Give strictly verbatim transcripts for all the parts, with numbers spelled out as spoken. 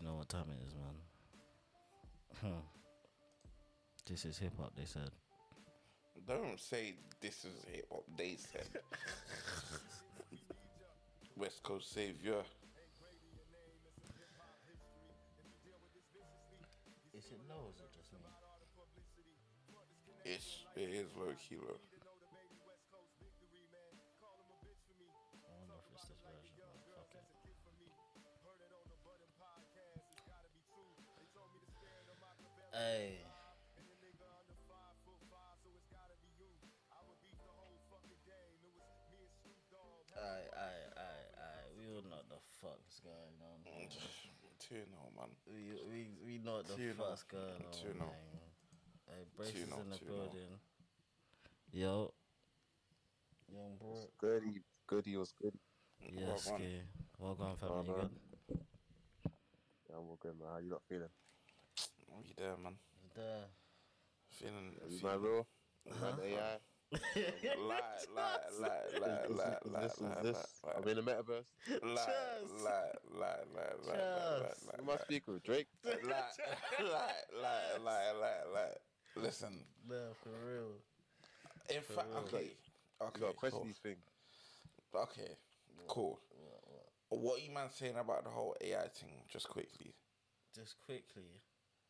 know what time it is, man. Hmm. This is hip hop, they said. Don't say this is hip hop, they said. West Coast Savior. Is it low or is it just me? It's, it is low key low. I wonder if it's this version, man. Fuck it. Hey. Alright, alright, alright, alright. We all know what the fuck's going on. Two no, man. We we we know what the Two fuck's no. going on, Two no. man. Hey, Braces Two no, in the two building. Yo. Young bro. Goody, goody was good. Yes, Well, okay. Well on, family. You Uh-huh. good? Yeah, I'm all good, man. How you not feeling? Are you there, man? There. Feeling. Are you feeling man real? You man A I? Lie, lie, lie, lie, lie, Is, lie, is lie, this, is lie, this? lie, I'm in the metaverse. lie, Cheers. lie, lie, lie, lie, lie, Cheers. lie, Who am I speaking with? Drake? lie, lie, lie, lie, lie, lie. Listen, No, for real. in fact, real. okay, You got okay, to question cool. these things. Okay, cool. What, what? What are you man saying about the whole A I thing? Just quickly. Just quickly.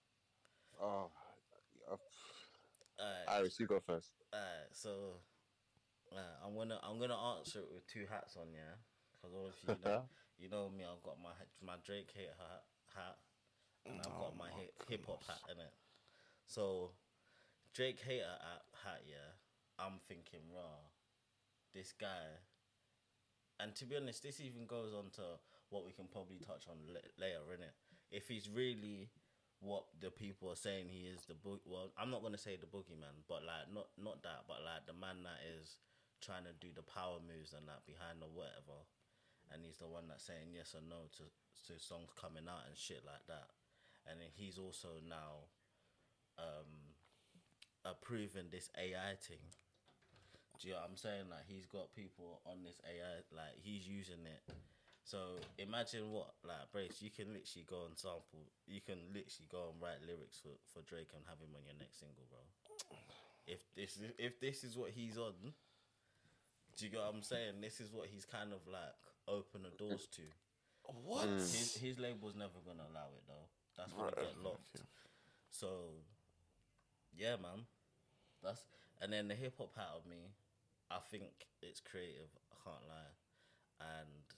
Oh, uh, Alright. Iris, you go first. Alright, so uh, I'm gonna I'm gonna answer it with two hats on, yeah. Because obviously you know, you know me, I've got my my Drake hate hat, hat and I've got Oh my my hip hop hat in it. So Drake hater hat, hat, yeah. I'm thinking, raw, this guy. And to be honest, this even goes on to what we can probably touch on l- later, innit? If he's really what the people are saying he is, the boog. Well, I'm not gonna say the boogeyman, but like not not that, but like the man that is trying to do the power moves and that behind or whatever, and he's the one that's saying yes or no to to songs coming out and shit like that, and then he's also now um, approving this A I thing. Do you know what I'm saying? Like he's got people on this A I, like he's using it. So imagine what, like Brace, you can literally go and sample, you can literally go and write lyrics for, for Drake and have him on your next single, bro. If this is, if this is what he's on, do you get what I'm saying? This is what he's kind of like open the doors to. What? His his label's never gonna allow it though. That's gonna Right, get locked. okay. So yeah, man. That's and then the hip hop hat of me, I think it's creative, I can't lie. And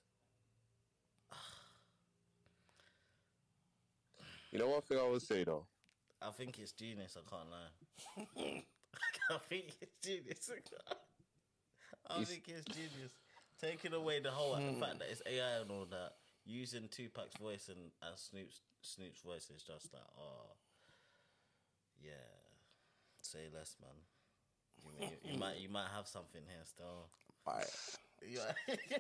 You know one thing I would say though? I think it's genius, I can't lie. I think it's genius. I You think it's genius. Taking away the whole the fact that it's A I and all that, using Tupac's voice and, and Snoop's Snoop's voice is just like, oh yeah. Say less, man. You, you, you might you might have something here still. Right. Yeah.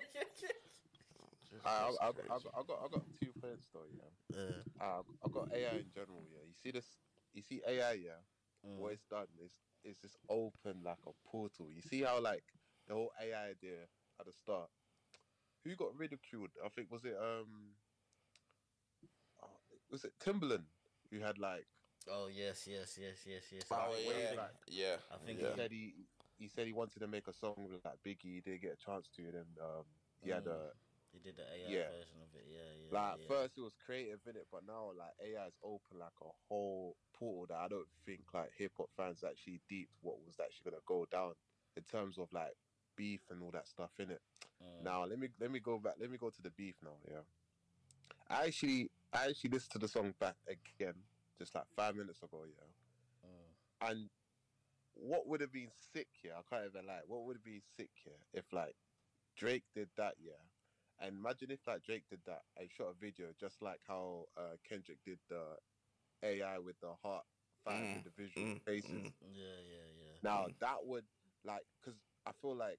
I, I, I, I, got, I got I got two points though, yeah. uh, Uh, I got A I in general, yeah. You see this? You see A I, yeah. mm. What it's done is is just open like a portal. You see how like the whole A I idea at the start. Who got ridiculed? I think was it um, oh, was it Timbaland who had like Oh yes, yes, yes, yes, yes. Oh I think, yeah, like, yeah. I think he yeah. said he he said he wanted to make a song with like Biggie. He didn't get a chance to, and then um, he had a he did the A I Yeah. version of it. Yeah, yeah. like yeah. first it was creative in it, but now like A I is open like a whole portal that I don't think like hip hop fans actually deeped what was actually gonna go down in terms of like beef and all that stuff in it. Mm. Now let me let me go back. Let me go to the beef now. Yeah, I actually I actually listened to the song back again just like five minutes ago. Yeah, Mm. and what would have been sick here? I can't even lie. What would have been sick here if like Drake did that? Yeah. And imagine if like Drake did that and shot a video just like how uh, Kendrick did the A I with the heart five Mm, individual mm, faces. mm. Yeah, yeah, yeah. Now that would like because I feel like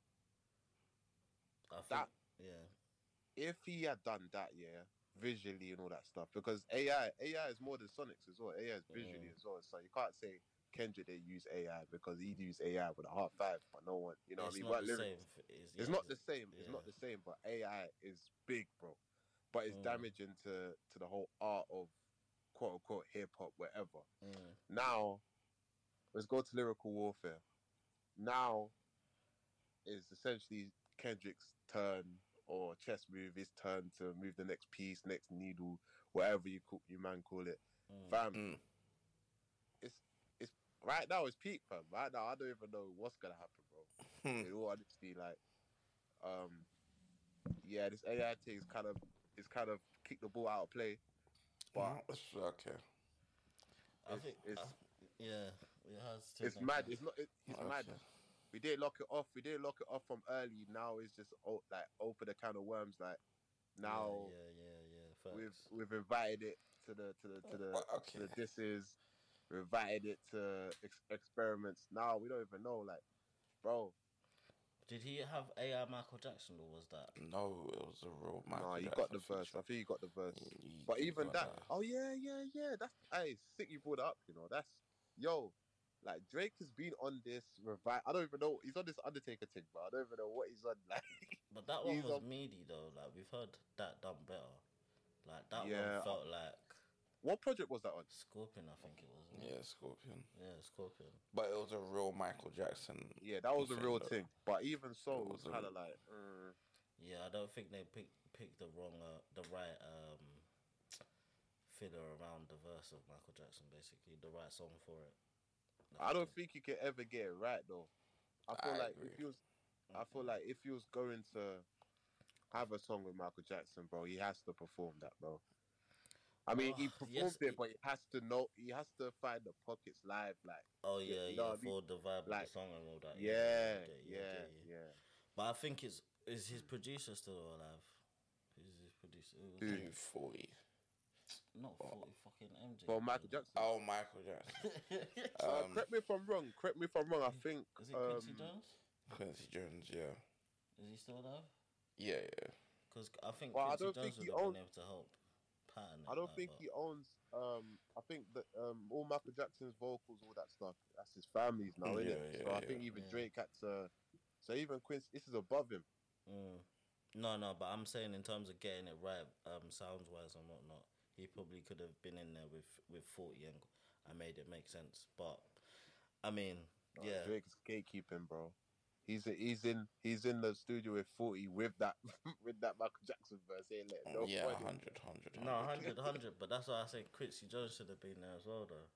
I think that yeah. if he had done that, yeah, visually and all that stuff, because A I A I is more than Sonics as well. A I is visually Mm. as well. So you can't say Kendrick they use A I because he used A I with a heart five, but no one, you know It's what I mean? not What the lyrics? same. f- It's, It's yeah, not the same. It's yeah. not the same. But A I is big, bro. but it's Mm. damaging to to the whole art of quote unquote hip hop, whatever. Mm. Now, let's go to lyrical warfare. Now is essentially Kendrick's turn or chess move, his turn to move the next piece, next needle, whatever you call, you man call it. Mm. Fam, Mm. it's it's right now it's peak, fam. Right now I don't even know what's gonna happen, bro. Hmm. In all honesty, like, um, yeah, this A I thing is kind of it's kind of kicked the ball out of play, but Mm, it's okay. I it's think, it's, I, yeah, it has. it's taken mad. place. It's not. It, it's mad. Okay. We didn't lock it off. We didn't lock it off from early. Now it's just oh, like open a can of worms. Like now Yeah, yeah, yeah, yeah. we've Facts. we've invited it to the to the to the Well, to okay. the disses. We invited it to ex- experiments. Now we don't even know. Like, bro, Did he have A I Michael Jackson or was that? No, it was a real Michael nah, you Jackson got the verse. feature. I think you got the verse. You- But you even got that, oh yeah, yeah, yeah. That's hey, sick. You brought it up. You know, that's yo. Like Drake has been on this revive. I don't even know. He's on this Undertaker thing, but I don't even know what he's on. Like, But that one He's was on- meaty though. Like we've heard that done better. Like that Yeah, one felt like what project was that on? Scorpion. I think it was. Yeah, Scorpion. Yeah, Scorpion. But it was a real Michael Jackson. Yeah, that was a thing, real though. thing. But even so, It it was was a- kind of like, uh, Yeah, I don't think they picked picked the wrong, uh, the right um filler around the verse of Michael Jackson. Basically, the right song for it. I don't think you can ever get it right though. I feel I like if agree. he was, I feel like if he was going to have a song with Michael Jackson, bro, he has to perform that, bro. I mean, he Oh, performed yes, it, but he has to know. He has to find the pockets live, like. Oh Yeah, yeah, you yeah, know what I mean? for the vibe of Like, the song and all that. Yeah, I get you, I yeah, get you. yeah. But I think it's is his producer still alive? Who's his producer? It was Who? Two forty. not forty fucking M J. For Michael Jackson. Oh, Michael Jackson. Uh, Um, correct me if I'm wrong. Correct me if I'm wrong. I think. Is it um, Quincy Jones? Quincy Jones, yeah. Is he still alive? Yeah, yeah. Because I think Well, I Quincy don't Jones think would he have owns- been able to help pattern it. I don't like, think but- he owns. Um, I think that um, all Michael Jackson's vocals, all that stuff, that's his family's now, Yeah, isn't it? yeah, so I yeah. think even Yeah. Drake had to. So even Quincy, this is above him. Mm. No, no, but I'm saying in terms of getting it right, um, sounds wise and whatnot, he probably could have been in there with with forty and I made it make sense. But I mean, Uh, yeah, Drake's gatekeeping, bro. He's he's in he's in the studio with forty with that with that Michael Jackson verse. He ain't letting no yeah, one one in. hundred, one hundred. no, hundred, hundred. But that's why I say Quincy Jones should have been there as well, though,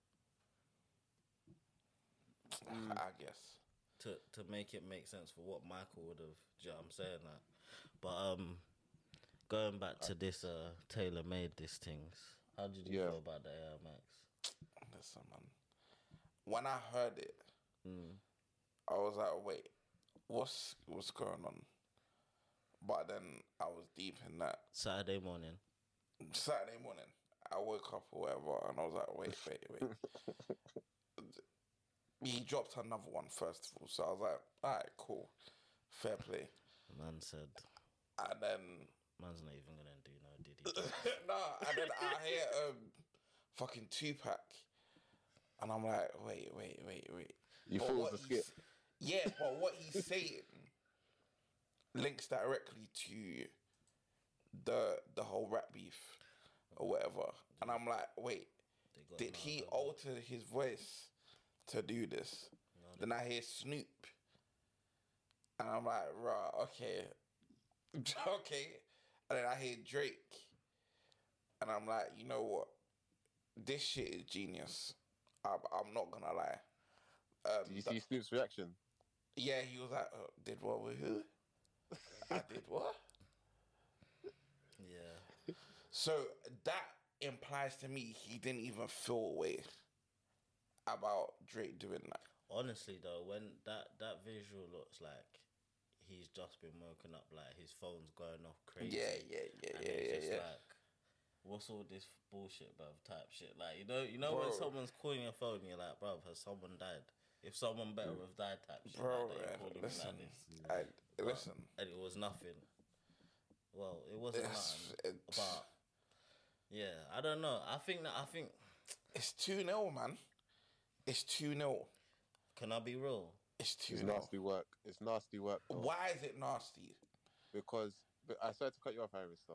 Mm. I guess. to to make it make sense for what Michael would have. Do you know what I'm saying that? But um, going back to this uh tailor made this things. How did you Yeah. feel about the Air Max? Listen, man. When I heard it, Mm. I was like, wait, what's what's going on? But then I was deep in that. Saturday morning. Saturday morning, I woke up or whatever, and I was like, wait, wait, wait. He dropped another one first of all, so I was like, all right, cool, fair play. Man said, And then, man's not even gonna do no Diddy. nah, and then I hear um, fucking Tupac, and I'm like, wait, wait, wait, wait. You But thought it what was a he's- skit? Yeah, but what he's saying links directly to the the whole rap beef or whatever. And I'm like, wait, They got did him out he of the- alter his voice to do this? No, they- Then I hear Snoop. And I'm like, right, okay. okay. And then I hear Drake. And I'm like, you know what? This shit is genius. I'm, I'm not gonna lie. Um, Did you the- see Snoop's reaction? yeah, he was like, uh, did what with who? I did what? Yeah. So that implies to me he didn't even feel a way about Drake doing that. Honestly though, when that that visual looks like he's just been woken up, like his phone's going off crazy. Yeah, yeah, yeah, and yeah, it's yeah, just yeah. like, what's all this bullshit, bruv? Type shit. Like you know, you know when Bro. someone's calling your phone, you're like, bruv, has someone died? If someone better have died, type shit. Bro, like that, you're man, calling me listen, like this. I, listen. And it was nothing. Well, it wasn't It's, nothing. it's, But yeah, I don't know. I think that I think. it's two nil, man. It's two nil. Can I be real? It's two It's nil. nasty work. It's nasty work. Though, Why is it nasty? Because but I started to cut you off, Harris. Though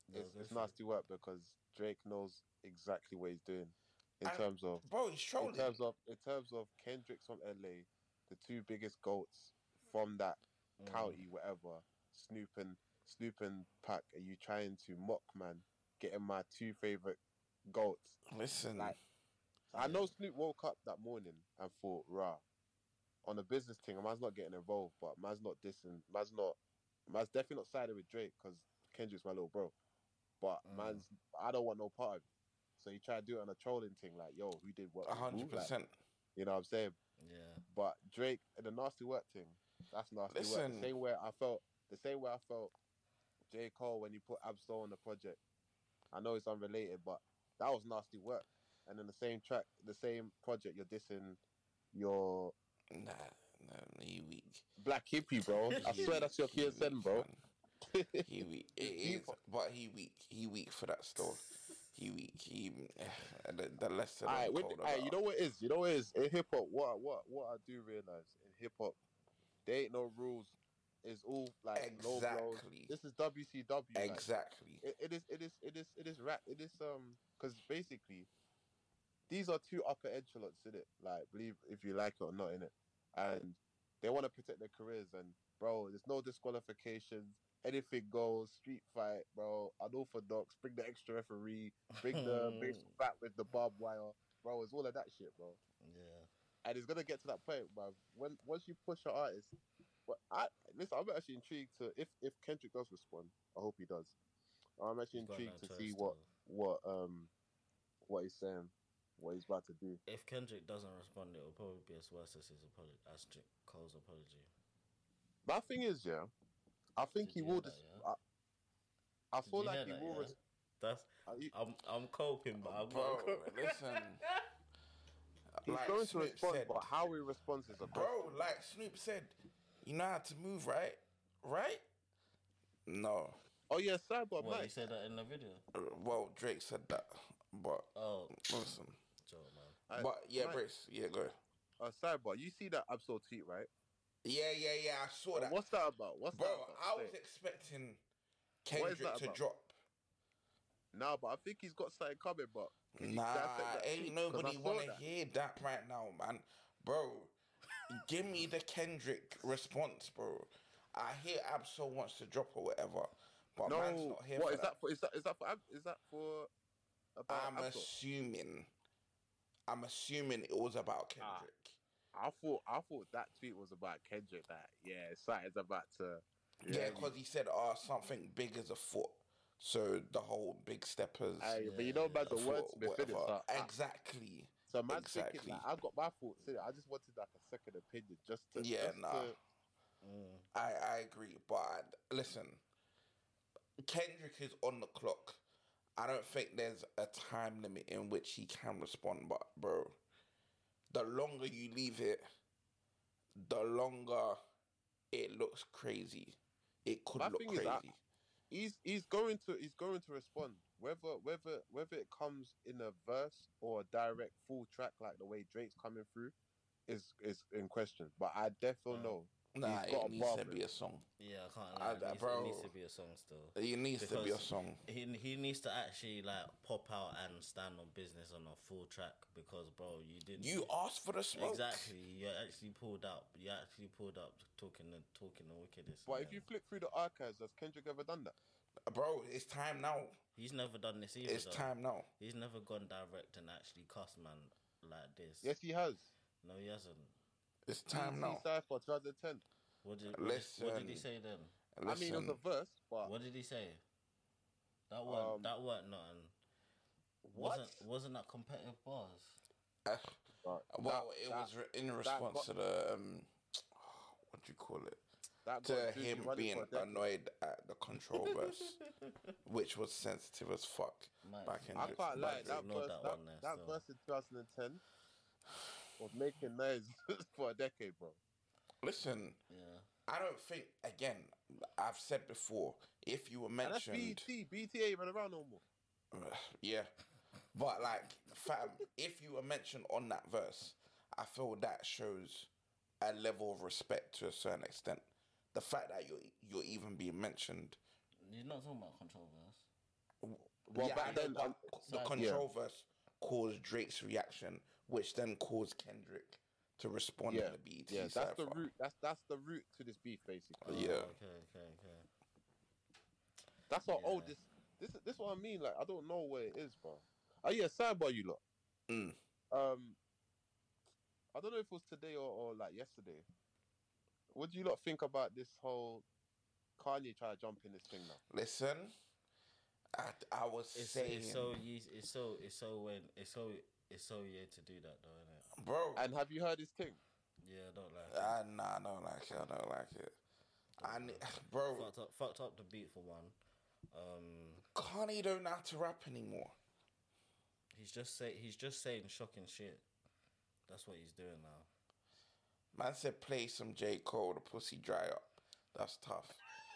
No, it's go it's for it. nasty work because Drake knows exactly what he's doing in And, terms of bro, he's in trolling. terms of in terms of Kendrick's from L A, the two biggest goats from that Mm. county, whatever, Snoop and Snoop and Pac. Are you trying to mock, man? Getting my two favorite goats. Listen, Like, I know Snoop woke up that morning and thought, rah, on a business thing, man's not getting involved, but man's not dissing, man's not, man's definitely not siding with Drake because Kendrick's my little bro. But Mm. man's, I don't want no part of it. So he tried to do it on a trolling thing, like, yo, who did what? a with who? hundred Like, percent. you know what I'm saying? Yeah. But Drake, the nasty work thing, that's nasty work. Listen. The same way I felt, the same way I felt J. Cole when he put Absol on the project. I know it's unrelated, but that was nasty work. And then the same track, the same project, you're dissing your Nah, nah, he weak. Black Hippie, bro. I He swear weak, that's your he P S N, weak, bro. man. He weak. It It's is, deep. but he weak. He weak for that still. He weak. He the, the lesson. Alright, when, alright, you know what it is? You know what it is? In hip hop, what what what I do realize in hip hop, there ain't no rules. It's all like low blows. Exactly. This is W C W. like, Exactly. it, it is it is it is it is rap it is um because basically these are two upper echelons in it, like believe if you like it or not in it, and they want to protect their careers, and bro there's no disqualifications, anything goes, street fight, bro, unorthodox, bring the extra referee, bring the baseball bat with the barbed wire, bro, it's all of that shit, bro. Yeah. And it's gonna get to that point, bro, when once you push an artist. But I listen, I'm actually intrigued to if if Kendrick does respond. I hope he does. I'm actually He's got intrigued no to choice see what still. what um what he's saying, what he's about to do. If Kendrick doesn't respond, it will probably be as worse as his apology, as J- Cole's apology. My thing is, yeah, I think Did he you will. hear Dis- that, yeah? I, I Did feel you like hear he that, will. yeah? Res- That's uh, he- I'm I'm coping, but I'm Bro, not coping. listen. he's Like going to Snoop respond, said, but how he responds is a question. bro, like Snoop said, you know how to move, right? Right? No. Oh yeah, Cyber What, he Mike. said that in the video? Uh, Well, Drake said that, but Oh, listen. joke, man. Uh, But yeah, Mike, Brace, yeah, go. uh, Cyber, you see that Absol tweet, right? Yeah, yeah, yeah. I saw Uh, that, what's that about? What's bro. that about? I was Say it. expecting What is Kendrick that to about? drop. Nah, but I think he's got something coming. But can you Nah, dissect that ain't tweet? 'Cause I nobody saw wanna that. hear that right now, man. Bro, give me the Kendrick response, bro. I hear Absol wants to drop or whatever, but man's No, not here what for is that for? Is that is that for? Ab- Is that for? About I'm Absol? assuming. I'm assuming it was about Ah. Kendrick. I thought I thought that tweet was about Kendrick. That yeah, something's about to. Yeah, you- because he said, "Oh, something big as a foot." So the whole big steppers. Aye, but you know, man, the foot, wordsmith in it. whatever. So, I, Exactly. so man's exactly. thinking like I got my thoughts in it. I just wanted like a second opinion, just to Yeah, just nah. to, Mm. I I agree, but I, listen, Kendrick is on the clock. I don't think there's a time limit in which he can respond, but bro, the longer you leave it, the longer it looks crazy. It could My look thing is crazy. that- he's he's going to he's going to respond whether whether whether it comes in a verse or a direct full track like the way Drake's coming through is is in question. But I definitely Uh, know Nah, he's got it a needs to bar be a song. Yeah, I can't I- lie. It I- needs, bro. it needs to be a song still. It needs to be a Because song. He he needs to actually like pop out and stand on business on a full track because, bro, you didn't. You asked for the smoke. Exactly. You actually pulled up. You actually pulled up talking the talking the wickedest. But and if you then- flick through the archives, has Kendrick ever done that? Bro, it's time now. he's never done this either. It's though. time now. He's never gone direct and actually cussed man like this. Yes, he has. No, he hasn't. It's time now. Cypher twenty ten. What did, what, did, what did he Listen. say then? I mean, it was a Listen, verse, but What did he say? That weren't Um, that weren't nothing. what? Wasn't wasn't that competitive bars? uh, But well, that- it that- was re- in response got- to the um, what do you call it? that To got Drizzy him running being for a decade. annoyed at the control verse, which was sensitive as fuck. Might- Back in I the- can't lie, back that ignore verse, that that, one there, that so. verse in twenty ten was making noise for a decade, bro. Listen, Yeah. I don't think. Again, I've said before, if you were And that's B E mentioned, T. B E T ain't even around no more. yeah, but like, fam, if you were mentioned on that verse, I feel that shows a level of respect to a certain extent. The fact that you're you're even being mentioned, You're not talking about control verse. Well, yeah, back I know, then, but um, the Side- controversy caused Drake's reaction, which then caused Kendrick to respond yeah, in the B E T yeah, that's the cypher. root. That's that's the root to this beef, basically. Oh, Yeah. Okay, okay, okay. That's what. Oh, Yeah. this this is this what I mean. Like, I don't know where it is, bro. Oh yeah, sidebar, you lot. Mm. Um, I don't know if it was today or, or like yesterday. What do you lot think about this whole Kanye trying to jump in this thing now? Listen, I, I was It's, saying, it's so easy. It's so it's so when it's so it's so yeah to do that though, isn't it? bro. And have you heard his thing? Yeah, I don't like it. Uh, nah, I don't like it. I don't like it. I ne- bro, fucked up, fucked up the beat for one. Um, Kanye don't know how to rap anymore. he's just say he's just saying shocking shit. That's what he's doing now. Man said play some J. Cole, the pussy dry up. That's tough.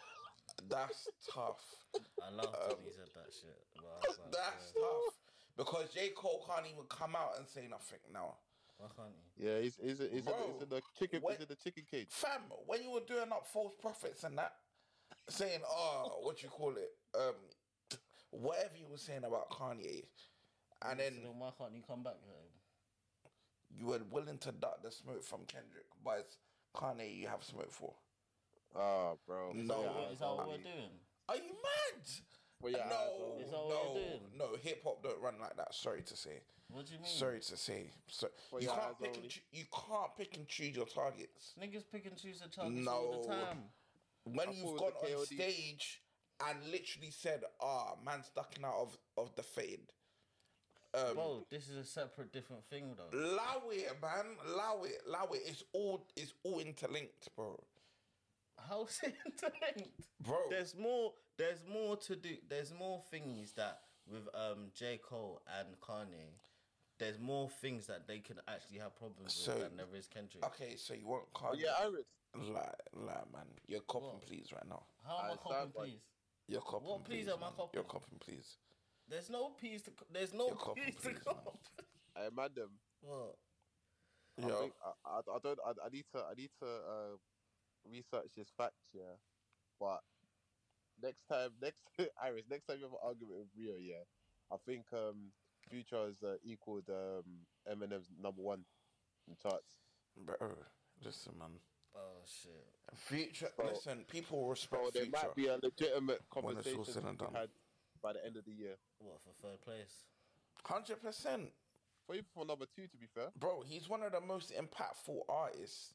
That's tough. I laughed Um, when he said that shit. But I was like, That's yeah, tough. Because J. Cole can't even come out and say nothing now. why can't he? Yeah, he's he's he's, Bro, in, he's in the chicken. when- He's in the chicken cage. Fam, when you were doing up false prophets and that, saying, oh, what you call it? Um, whatever you were saying about Kanye, and then So then why can't he come back with him? you were willing to duck the smoke from Kendrick, but it's Kanye you have smoke for. Ah, bro. No. Is that what- is that what we're doing? Are you mad? But yeah, no, Is that what no, we're doing? no. Hip hop don't run like that. Sorry to say. What do you mean? Sorry to say. So Well, you yeah, can't as pick only- and choo- you can't pick and choose your targets. Niggas pick and choose the targets all No. the time. When I you've thought it gone was the on K O D. stage and literally said, "Ah, man's ducking out of of the fade." Um, Bro, this is a separate, different thing though. allow it, man. Allow it. Allow it. It's all it's all interlinked, bro. How's it interlinked? Bro. There's more. There's more to do. There's more thingies that with um J Cole and Kanye. There's more things that they can actually have problems So- with than there is Kendrick. Okay, so you want Oh, Kanye? yeah, Iris. Lie, lie, man. You're copping, What? please, right now. How am I I coping, stand by- please? You're copping, What please. please am I man. copping? You're copping, please. There's no peas to. co- There's no You're copping, peas to please, cop. Hey, madam. What? I, Yo, think, I, I, I don't. I, I need to. I need to uh, research this facts. Yeah, but next time, next Iris, next time you have an argument with Rio, yeah, I think um, Future has uh, equaled um, Eminem's number one in charts. bro, listen, man. Oh shit. Future, Bro. listen. People respect So there Future. might be a legitimate When it's all conversation said to and be done. had by the end of the year. What for third place? Hundred percent, For you for number two, to be fair. bro. He's one of the most impactful artists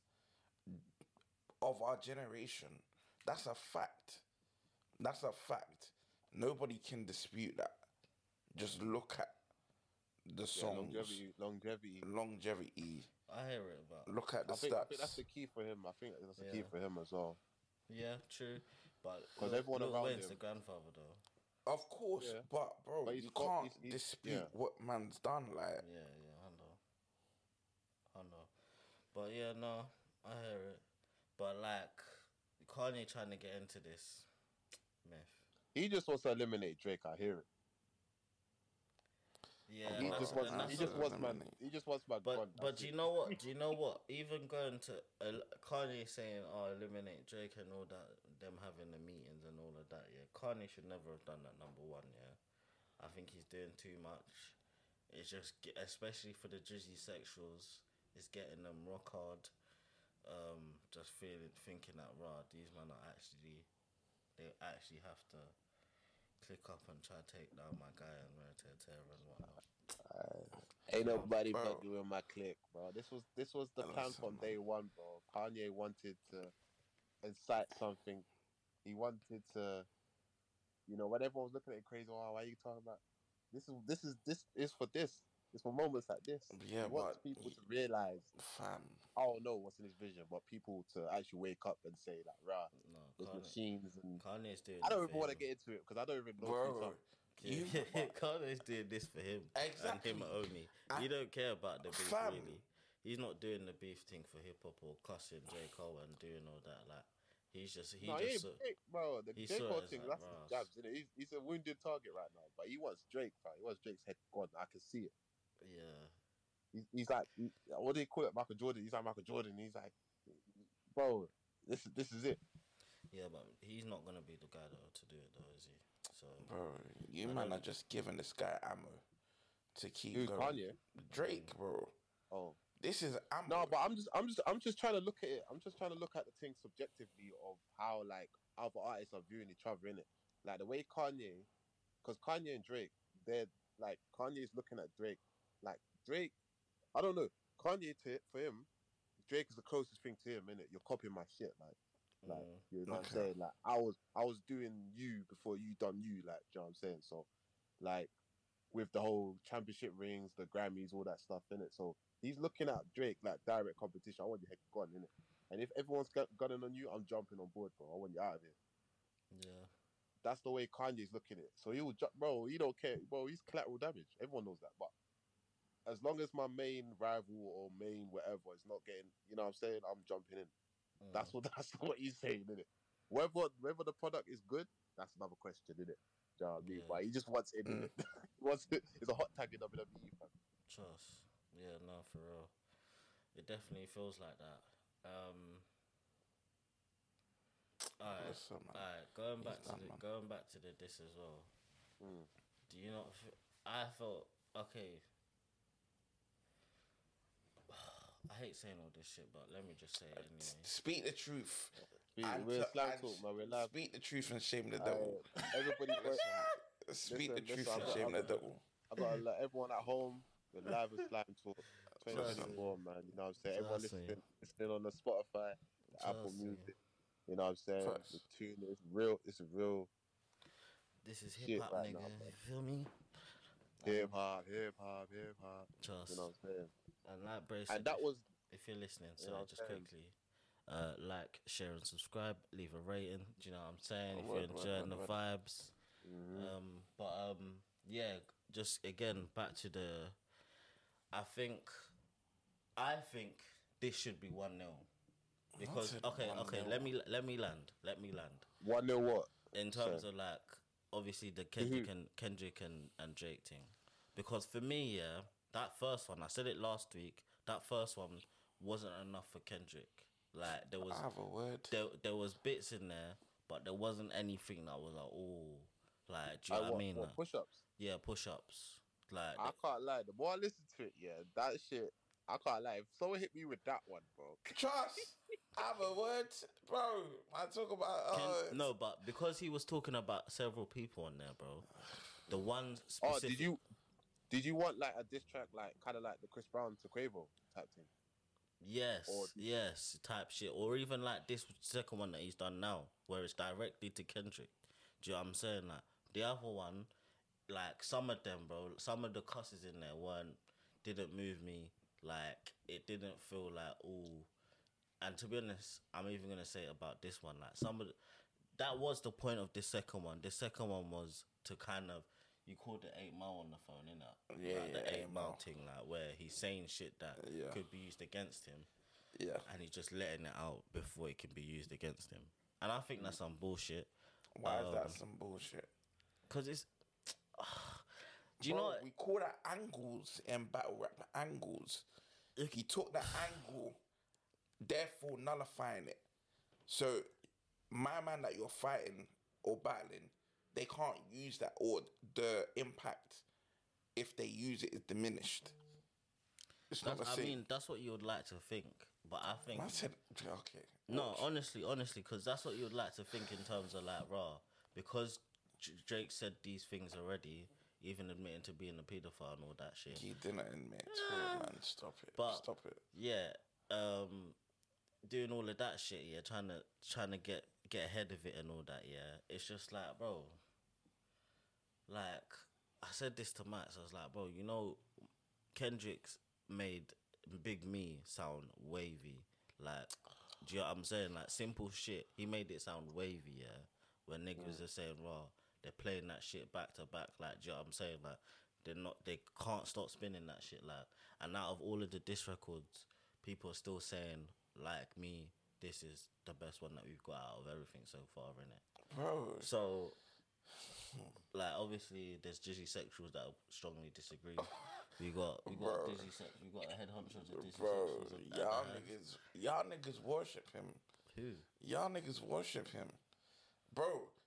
of our generation. That's a fact. That's a fact. Nobody can dispute that. Just look at the Yeah, songs, longevity, longevity. longevity. I hear it, but Look at the I think, I stats. think that's the key for him. I think that's the key Yeah. for him as well. yeah, true. But 'Cause Lil- everyone Lil around Wayne's him- the grandfather though. Of course, Yeah. but bro, But he's you got- can't he's- he's- dispute yeah. what man's done. Like, Yeah, yeah, I know. I know. But yeah, no, I hear it. But like, Kanye trying to get into this myth. He just wants to eliminate Drake. I hear it. Yeah, he that's- just wants. and He that's just what- wants man. eliminate. He just wants my But gun. but That's do you it. know what? Do you know what? Even going to uh, Kanye saying, "Oh, eliminate Drake" and all that, them having the meetings and all of that. Yeah, Kanye should never have done that. Number one, yeah, I think he's doing too much. It's just, ge- especially for the Drizzy sexuals, it's getting them rock hard. Um, just feeling, thinking that raw, these men are actually, they actually have to click up and try to take down my guy and wear to tear and whatnot. Ain't nobody Bro. but you in my clique, bro. This was this was the plan Listen, from man. day one, bro. Kanye wanted to incite something. He wanted to, you know, when everyone was looking at it crazy, oh, why are you talking about? This is this is this is for this. It's for moments like this. Yeah, he wants but people y- to realize. fam, I don't know what's in his vision, but people to actually wake up and say like, rah, No, there's Kanye, machines and. Kanye's doing. I don't it even for want to him. get into it because I don't even know. bro, Twitter. you Kanye's doing this for him Exactly. and him only. I- he don't care about the beef Fam. really. He's not doing the beef thing for hip hop or cussing J Cole and doing all that. Like he's just he no, he ain't just. Drake, bro. The he J saw Cole it as thing, like, that's his Ras. jabs, innit? He's, he's a wounded target right now, but he wants Drake, fam. He wants Drake's head gone. I can see it. yeah, He's, he's like, he- what do they call it? Michael Jordan. He's like Michael Jordan. He's like, bro, this is this is it. yeah, but he's not gonna be the guy though to do it though, is he? So So Bro, you I man don't- are just giving this guy ammo to keep Who, going. Kanye? Drake, bro. Oh. This is ammo. No, but I'm just, I'm just, I'm just trying to look at it. I'm just trying to look at the thing subjectively of how like other artists are viewing each other in it. Like the way Kanye, because Kanye and Drake, they're like Kanye's looking at Drake, like Drake. I don't know. Kanye to for him, Drake is the closest thing to him, innit? You're copying my shit, like, like Mm. you know what I'm Okay. saying? Like I was, I was doing you before you done you, like, do you know what I'm saying? So, like, with the whole championship rings, the Grammys, all that stuff in it. So he's looking at Drake like direct competition. I want your head gone in it. And if everyone's got gunning on you, I'm jumping on board, bro. I want you out of here. yeah, That's the way Kanye's looking at it. So he'll ju- bro, he don't care. Bro, he's collateral damage. Everyone knows that. But as long as my main rival or main whatever is not getting, you know what I'm saying, I'm jumping in. Mm. That's what that's what he's saying, innit? Whether whether the product is good, that's another question, innit? Do you know what I mean? Yeah. But he just wants it, innit? He wants it. It's a hot tag in W W E, fam. trust. Yeah, no, for real. It definitely feels like that. Um. Alright, Listen, man. alright. Going He's back to done, the man. going back to the diss as well. Mm. Do you not? F- I felt okay. I hate saying all this shit, but let me just say it anyway. Speak the truth. Speak- And we're to- slang and talk, man. We're live. Speak the truth and shame the Uh, devil. everybody, Listen, speak listen, the truth listen, and I've got- shame the I've got- devil. I gotta let everyone at home. We're live with Slam Talk twenty twenty-four, man. You know what I'm saying? Everyone Trust me. listening, listening on the Spotify, the Apple Trust me. Music. You know what I'm saying? Facts. The tune is real. It's real This is shit hip hop, right nigga. now, man. You feel me? hip hop, hip hop, hip hop. Trust. You know what I'm saying? And like Bray And said, that if- was if you're listening, You so know what just I'm saying? quickly, uh, like, share, and subscribe. Leave a rating. Do you know what I'm saying? Oh, if word, you're word, enjoying word, the word. vibes. mhm. Um, but um, yeah, just again back to the. I think, I think this should be one nil because said okay, one okay. nil. Let me let me land. Let me land. one nil what? In terms Sorry. of like, obviously the Kendrick who? and Kendrick and, and Drake thing, because for me, yeah, that first one, I said it last week. That first one wasn't enough for Kendrick. Like there was I have a word. there there was bits in there, but there wasn't anything that was like, oh, like do you I know what I what, mean? what Like, push-ups. yeah, push ups. Like I can't lie. The more I listen to it, yeah, that shit. I can't lie. If someone hit me with that one, bro. Trust. I have a word, bro. I talk about. Ken, Uh, no, but because he was talking about several people on there, bro. The one Oh, specific. did you did you want like a diss track, like kind of like the Chris Brown to Quavo type thing? Yes, Or- yes, type shit, or even like this second one that he's done now, where it's directly to Kendrick. Do you know what I'm saying? Like the other one, like some of them, bro, some of the cusses in there weren't didn't move me. Like it didn't feel like ooh. And to be honest, I'm even gonna say it about this one. Like some of the, that was the point of this second one. The second one was to kind of you called it eight mile on the phone, innit? Yeah, like yeah, the eight eight mile Mile. thing, like where he's saying shit that Yeah. could be used against him, yeah. and he's just letting it out before it can be used against him. And I think that's some bullshit. Why is that Um, some bullshit? Cause it's. Do you Bro, know what? we call that angles in battle rap angles. He took the angle, therefore nullifying it. So my man that you're fighting or battling, they can't use that, or the impact if they use it is diminished. It's not the That's, I same. mean, that's what you would like to think, but I think I said, okay. no, watch. honestly, honestly, because that's what you would like to think in terms of like raw. Because J- Drake said these things already, even admitting to being a pedophile and all that shit. He didn't admit to it, man. Stop it. But- Stop it. Yeah, um, doing all of that shit, yeah, trying to trying to get get ahead of it and all that, yeah. It's just like, bro, like I said this to Max. I was like, bro, you know, Kendrick's made Big Me sound wavy. Like, do you know what I'm saying? Like simple shit. He made it sound wavy, yeah. When niggas are saying, raw, they're playing that shit back to back. Like, do you know what I'm saying? Like, they're not, they can't stop spinning that shit. Like, and out of all of the diss records, people are still saying, like me, this is the best one that we've got out of everything so far, innit? Bro. So, like, obviously, there's Dizzy Sexuals that strongly disagree. We got, we got Bro. Dizzy Sex, we got a head honchos of Dizzy Bro, Sexuals. and y'all other niggas, y'all niggas worship him. Who? Y'all niggas worship him. Bro,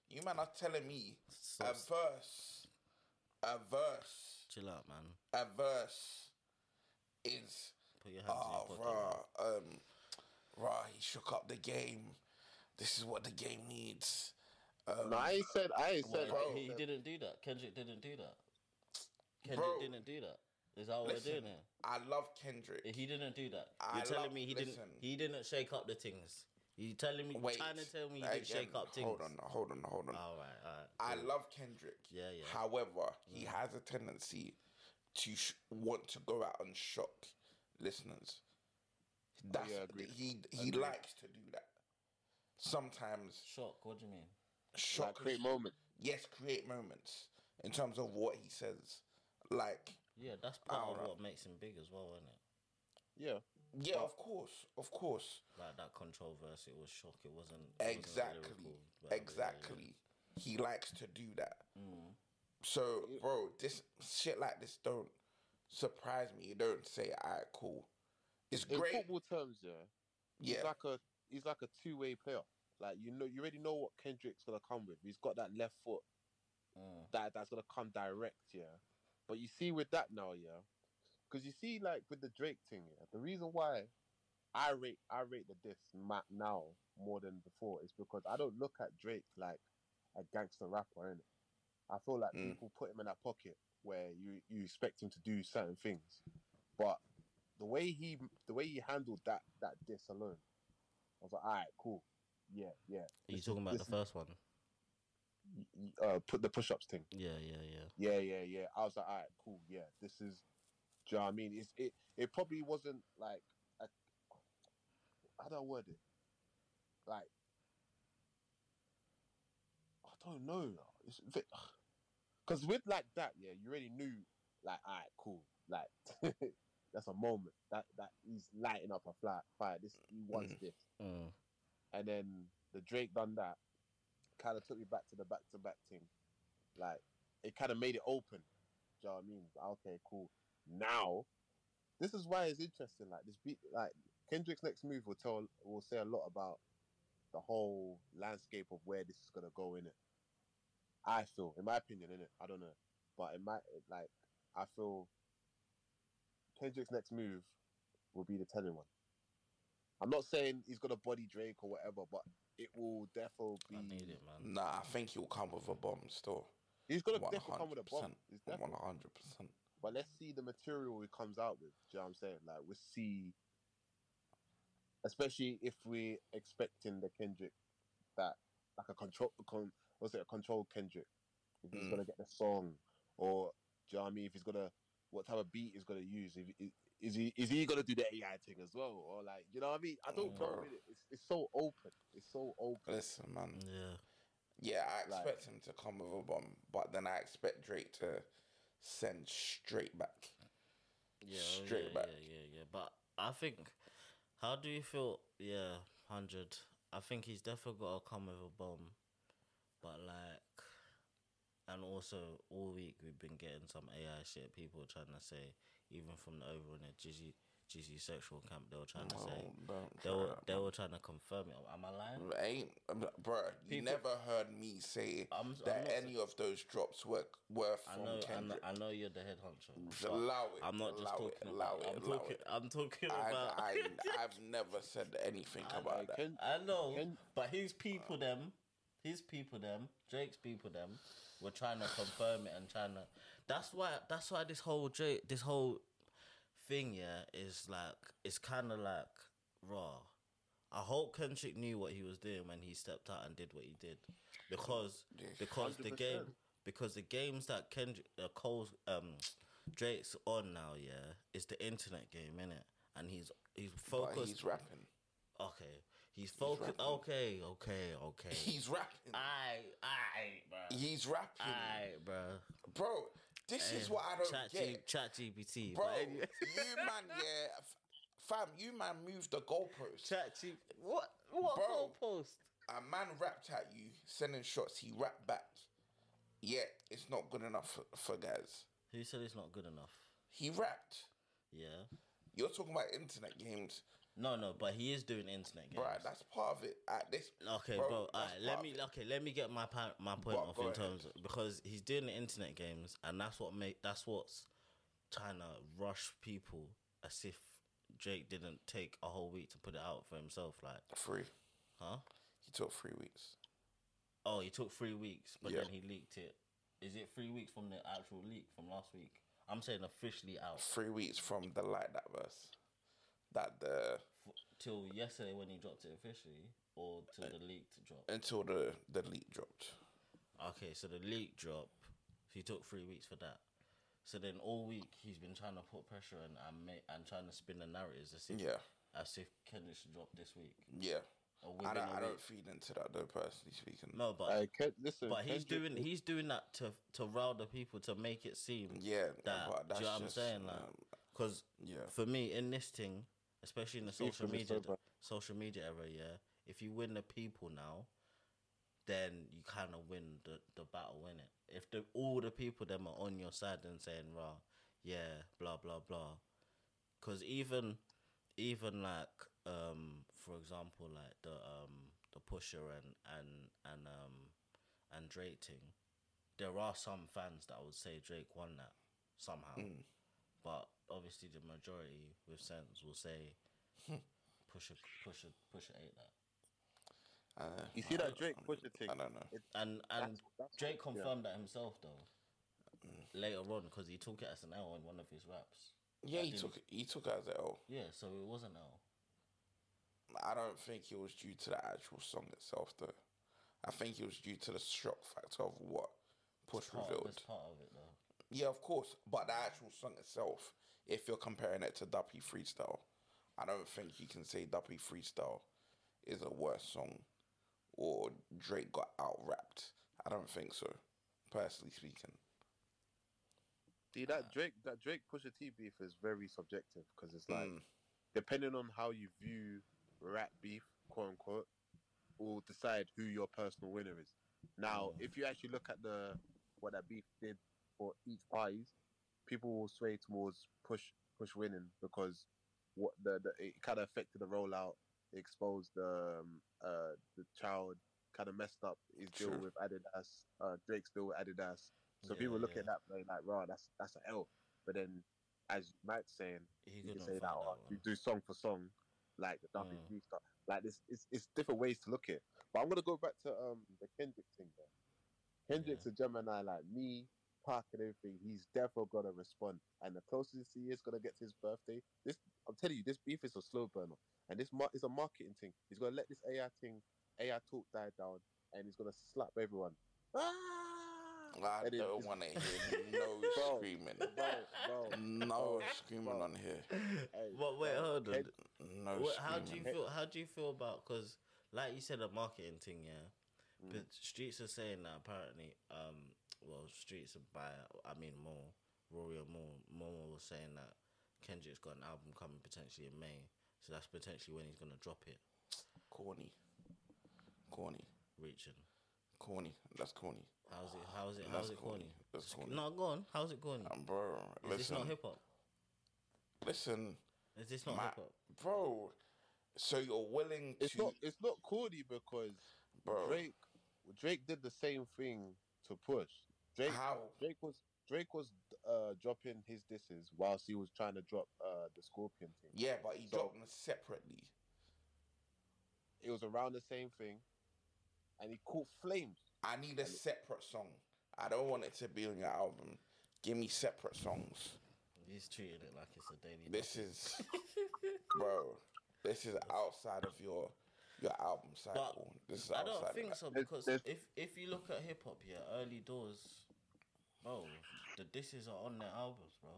You man are telling me So- a verse, a verse, Chill out, man. a verse is Put your hands oh, in your pocket. rah, um, rah, he shook up the game. This is what the game needs. Um, No, I ain't said. I ain't Well, said. bro. I ain't he, he said- didn't do that. Kendrick didn't do that. Kendrick Bro. didn't do that. Is that what listen, we're doing here? I love Kendrick. He didn't do that. I You're telling love- me he listen. didn't. He didn't shake up the things. You telling me? Wait, Trying to tell me he again, didn't shake up things? Hold on, hold on, hold on. All right, all right. I cool. love Kendrick. Yeah, yeah. However, he has a tendency to sh- want to go out and shock listeners. That's yeah, agreed. he he Agreed. likes to do that. Sometimes Shock. What do you mean? shock. Like, create moment. Yes, create moments in terms of what he says. Like, Yeah, that's part I of don't know. what makes him big as well, isn't it? Yeah. yeah, of course, of course, Like that controversy, it was shock. It wasn't it wasn't exactly, lyrical, but, yeah, exactly. He likes to do that. yeah. Mm. So, bro, this shit like this don't surprise me. You don't say, "Alright, cool." It's In great. football terms, yeah, he's Yeah, like a he's like a two way player. Like you know, you already know what Kendrick's gonna come with. He's got that left foot Mm. that that's gonna come direct, yeah. But you see with that now, yeah, because you see like with the Drake thing, yeah, the reason why I rate I rate the diss ma- now more than before is because I don't look at Drake like a gangster rapper, innit? I feel like Mm. people put him in that pocket where you you expect him to do certain things, but the way he the way he handled that that diss alone, I was like, all right, cool, yeah, yeah. Are you This talking is- about this the first one? is- y- y- uh, put the push-ups thing. Yeah, yeah, yeah. Yeah, yeah, yeah. I was like, all right, cool, yeah. This is, do you know what I mean? It's, it it probably wasn't like, a, how do I word it? Like, I don't know. It's because with like that, yeah, you already knew, like, all right, cool, like. That's a moment that that he's lighting up a flat fire. This he wants Mm. this, Mm. and then the Drake done that. Kind of took me back to the back to back thing. Like it kind of made it open. Do you know what I mean? Like, okay, cool. Now, this is why it's interesting. Like this beat, like Kendrick's next move will tell will say a lot about the whole landscape of where this is gonna go in it. I feel, in my opinion, in it. I don't know, but it might like I feel. Kendrick's next move will be the telling one. I'm not saying he's gonna body Drake or whatever, but it will definitely be. I need it, man. Nah, I think he'll come with a bomb still. He's gonna One definitely come with a bomb. hundred It's percent. One definitely. hundred percent. But let's see the material he comes out with. Do you know what I'm saying? Like we'll see, especially if we're expecting the Kendrick that like a control, con, what's it, a controlled Kendrick. If he's Mm. gonna get the song, or do you know what I mean? If he's gonna, what type of beat he's gonna use? If, if, is he is he gonna do the A I thing as well, or like you know what I mean? I don't Mm. know. Innit? It's it's so open. It's so open. Listen, man. Yeah. Yeah, I Like- expect him to come with a bomb, but then I expect Drake to send straight back. Yeah, Straight yeah, back. yeah, yeah, yeah. But I think, how do you feel? Yeah, hundred. I think he's definitely got to come with a bomb, but like, and also all week we've been getting some A I shit. People trying to say, even from the over in the Jizzy, Jizzy sexual camp, they were trying to say, Oh, don't they try were that, they man. were trying to confirm it. Am I lying? Ain't, bruh, you People- never heard me say I'm- I'm that not any of those drops were were I from know, I know, Kendrick. I know you're the head honcho. Just but allow it. I'm not just allow talking it, about. allow it, I'm allow talking. it. I'm talking I, about. I, I've never said anything I about know, that. Ken- I know, Ken- but his people, them, his people, them, Drake's people, them, were trying to confirm it and trying to. That's why. That's why this whole Drake, this whole thing, yeah, is like it's kind of like raw. I hope Kendrick knew what he was doing when he stepped out and did what he did, because Yeah. because the one hundred game percent. because the games that Kendrick uh, Cole's um Drake's on now, yeah, is the internet game, innit? And he's he's But focused. he's rapping. Okay, he's focused. rapping. Okay, okay, okay. He's rapping. Aye, aye, bro. He's rapping. Aye, bro. Bro, this is what I don't Chat get. G- Chat G P T, Bro, but anyway. you man, yeah, f- fam, you man moved the goalpost. Chat G. What? What Bro. goalpost? A man rapped at you, sending shots. He rapped back. Yet it's not good enough for, for guys. Who said it's not good enough? He rapped. Yeah. You're talking about internet games. No, no, but he is doing internet games. Right, that's part of it. At this, Okay, bro, bro. that's Alright, let part me of it. okay. Let me get my pa- my point Go- off go in ahead. terms of, because he's doing the internet games, and that's what make that's what's trying to rush people, as if Drake didn't take a whole week to put it out for himself. Like, Three. huh? He took three weeks. Oh, he took three weeks, but Yeah. then he leaked it. Is it three weeks from the actual leak from last week? I'm saying officially out. Three weeks from the Like That verse. That the F- till yesterday when he dropped it officially, or till the leak to drop? until the the leak dropped. Okay, so the leak drop, he took three weeks for that. So then all week he's been trying to put pressure and and, make, and trying to spin the narratives as if Yeah, as if Kendrick should drop this week. yeah. Or I within don't, a I don't week. feed into that though, personally speaking. No, but I can listen. but he's Kendrick doing is- he's doing that to to rile the people, to make it seem Yeah, that. but that's Do you know what I'm just, saying? Like, um, because yeah. for me in this thing, especially in the Speak social for me, media sober. social media era, yeah, if you win the people now, then you kind of win the, the battle, innit? If the all the people them are on your side and saying, "Rah, yeah, blah blah blah," because even even like um for example like the um the Pusher and and and um and Drake thing, there are some fans that would say Drake won that somehow, Mm. but obviously the majority with sense will say Pusher Pusher Pusher ate that. Uh, You see I that don't- Drake Pusha thing? I don't know. It, And and that's, that's Drake what- yeah. confirmed that himself though later on, because he took it as an L in one of his raps. Yeah, That he didn't- took he took it as a L. Yeah, so it was an L. I don't think it was due to the actual song itself, though. I think it was due to the shock factor of what Push Part, revealed. it's part of it though. Yeah, of course, but the actual song itself, if you're comparing it to Duppy Freestyle, I don't think you can say Duppy Freestyle is a worse song or Drake got out rapped. I don't think so, personally speaking. See that Drake that Drake Pusha T beef is very subjective because it's like Mm. depending on how you view rap beef, quote unquote, will decide who your personal winner is. Now, Mm. if you actually look at the what that beef did for each parties, people will sway towards push push winning because what the, the it kind of affected the rollout, it exposed the um, uh the child, kind of messed up his deal True. with Adidas, uh Drake's deal with Adidas. So Yeah, people look yeah. at that play like, raw, that's that's an L. But then, as Mike's saying, He you can couldn't say fight that, that oh, one. you do song for song, like the Duffy Mm. Free stuff. Like this, it's it's different ways to look at it. But I'm gonna go back to um the Kendrick thing there. Kendrick's a Gemini like me, Park and everything. He's definitely gonna respond, and the closest he is gonna get to his birthday. This, I'm telling you, this beef is a slow burner, and this mar- is a marketing thing. He's gonna let this A I thing, A I talk die down, and he's gonna slap everyone. Ah! I And it- don't it's- want to hear no Bro, screaming. bro, bro. No bro, screaming bro. on here. Hey, But wait, bro, hold on. Kend- No What, how do you screaming. feel? How do you feel about, because like you said, a marketing thing, yeah. Mm. But Streets are saying that apparently, um, well, Streets are by, I mean, more Rory or more, more was saying that Kendrick's got an album coming potentially in May, so that's potentially when he's gonna drop it. Corny. Corny. Reaching. Corny. That's corny. How's it? How's it? How's That's it corny? That's corny. No, go on. How's it corny? Um, bro, Is listen. this not hip hop? Listen, Is this not Ma- hip hop? bro. So you're willing It's to, not. It's not corny because bro? Drake. Drake did the same thing to Push. Drake. How? Drake was. Drake was uh, dropping his disses whilst he was trying to drop uh, the Scorpion thing. Yeah, but he So- dropped them separately. It was around the same thing, and he caught flames. I need a separate song. I don't want it to be on your album. Give me separate songs. He's treating it like it's a daily. This is, bro. This is outside of your your album cycle. this is I outside. don't think of so, There's- because there's- if if you look at hip hop, yeah, early doors, bro, the disses are on their albums, bro.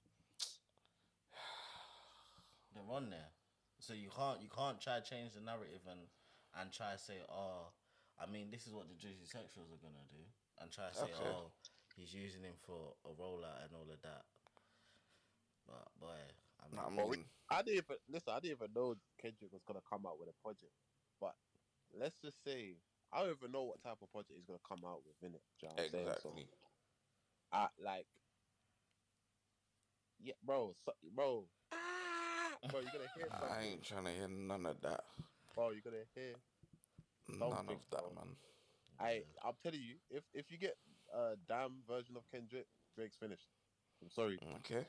They're on there, so you can't you can't try to change the narrative and and try to say, oh, I mean, this is what the Juicy Sexuals are gonna do, and try to say, Okay. oh, he's using him for a rollout and all of that. But boy, I'm that. I Well, mean, I didn't even listen. I didn't even know Kendrick was gonna come out with a project. But let's just say I don't even know what type of project he's gonna come out with. In it, you know what I'm saying? So, exactly. I like, yeah, bro, so, bro. Ah, bro, you're gonna hear I something. ain't trying to hear none of that. Bro, you're gonna hear None something, of that, bro. man. I I'm telling you, if if you get a damn version of Kendrick, Drake's finished. I'm sorry, Okay.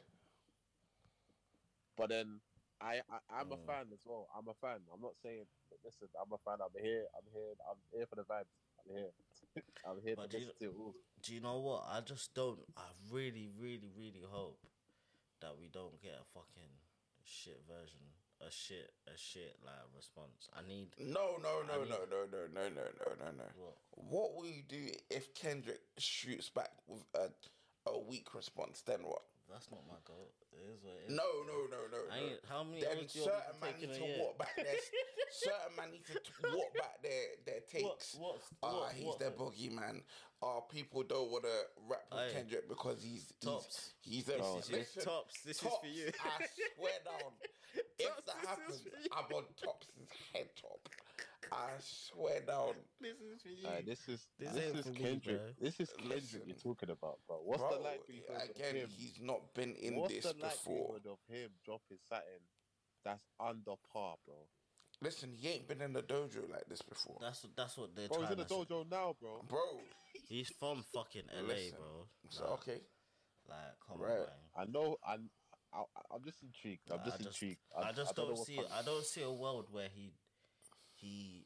but then I, I I'm a Mm. fan as well. I'm a fan. I'm not saying listen. I'm a fan. I'm here. I'm here. I'm here for the vibes. I'm here. I'm here But to do you- listen to it all. Do you know what? I just don't. I really, really, really hope that we don't get a fucking shit version, a shit, a shit like response. I need No, no, no, I need- no, no, no, no, no, no, no, no. what? What will you do if Kendrick shoots back with a a weak response? Then what? That's not my goal. It is what it is. No, no, no, no, I no. ain't, how many Then hours do you want me certain to man take need in a to year? walk back their certain man need to t- walk back their their takes. What, what's, Ah, what, he's what's the it? boogeyman. Ah, people don't want to rap with Aye. Kendrick because he's Tops. He's, he's a Oh, This is your listen, tops. This Tops, is for you. I swear down. If Tops, that this is happens, for you. I'm on Tops' head top. I swear down. This is for you. Uh, this is This this, ain't is for me, Kendrick. bro. This is Kendrick Listen. you're talking about, bro. What's Bro, the likelihood again, of him? he's not been in What's this the before. likelihood of him dropping something that's under par, bro? Listen, he ain't been in the dojo like this before. That's that's what they're Bro, he's trying in the to say. dojo now, bro. Bro, He's from fucking L A, Listen. bro. so Like, okay. like come Right. on, man. I know. I'm. I, I'm just intrigued. I'm Like, just I just, intrigued. I just don't, know don't what's see. coming. I don't see a world where he, he,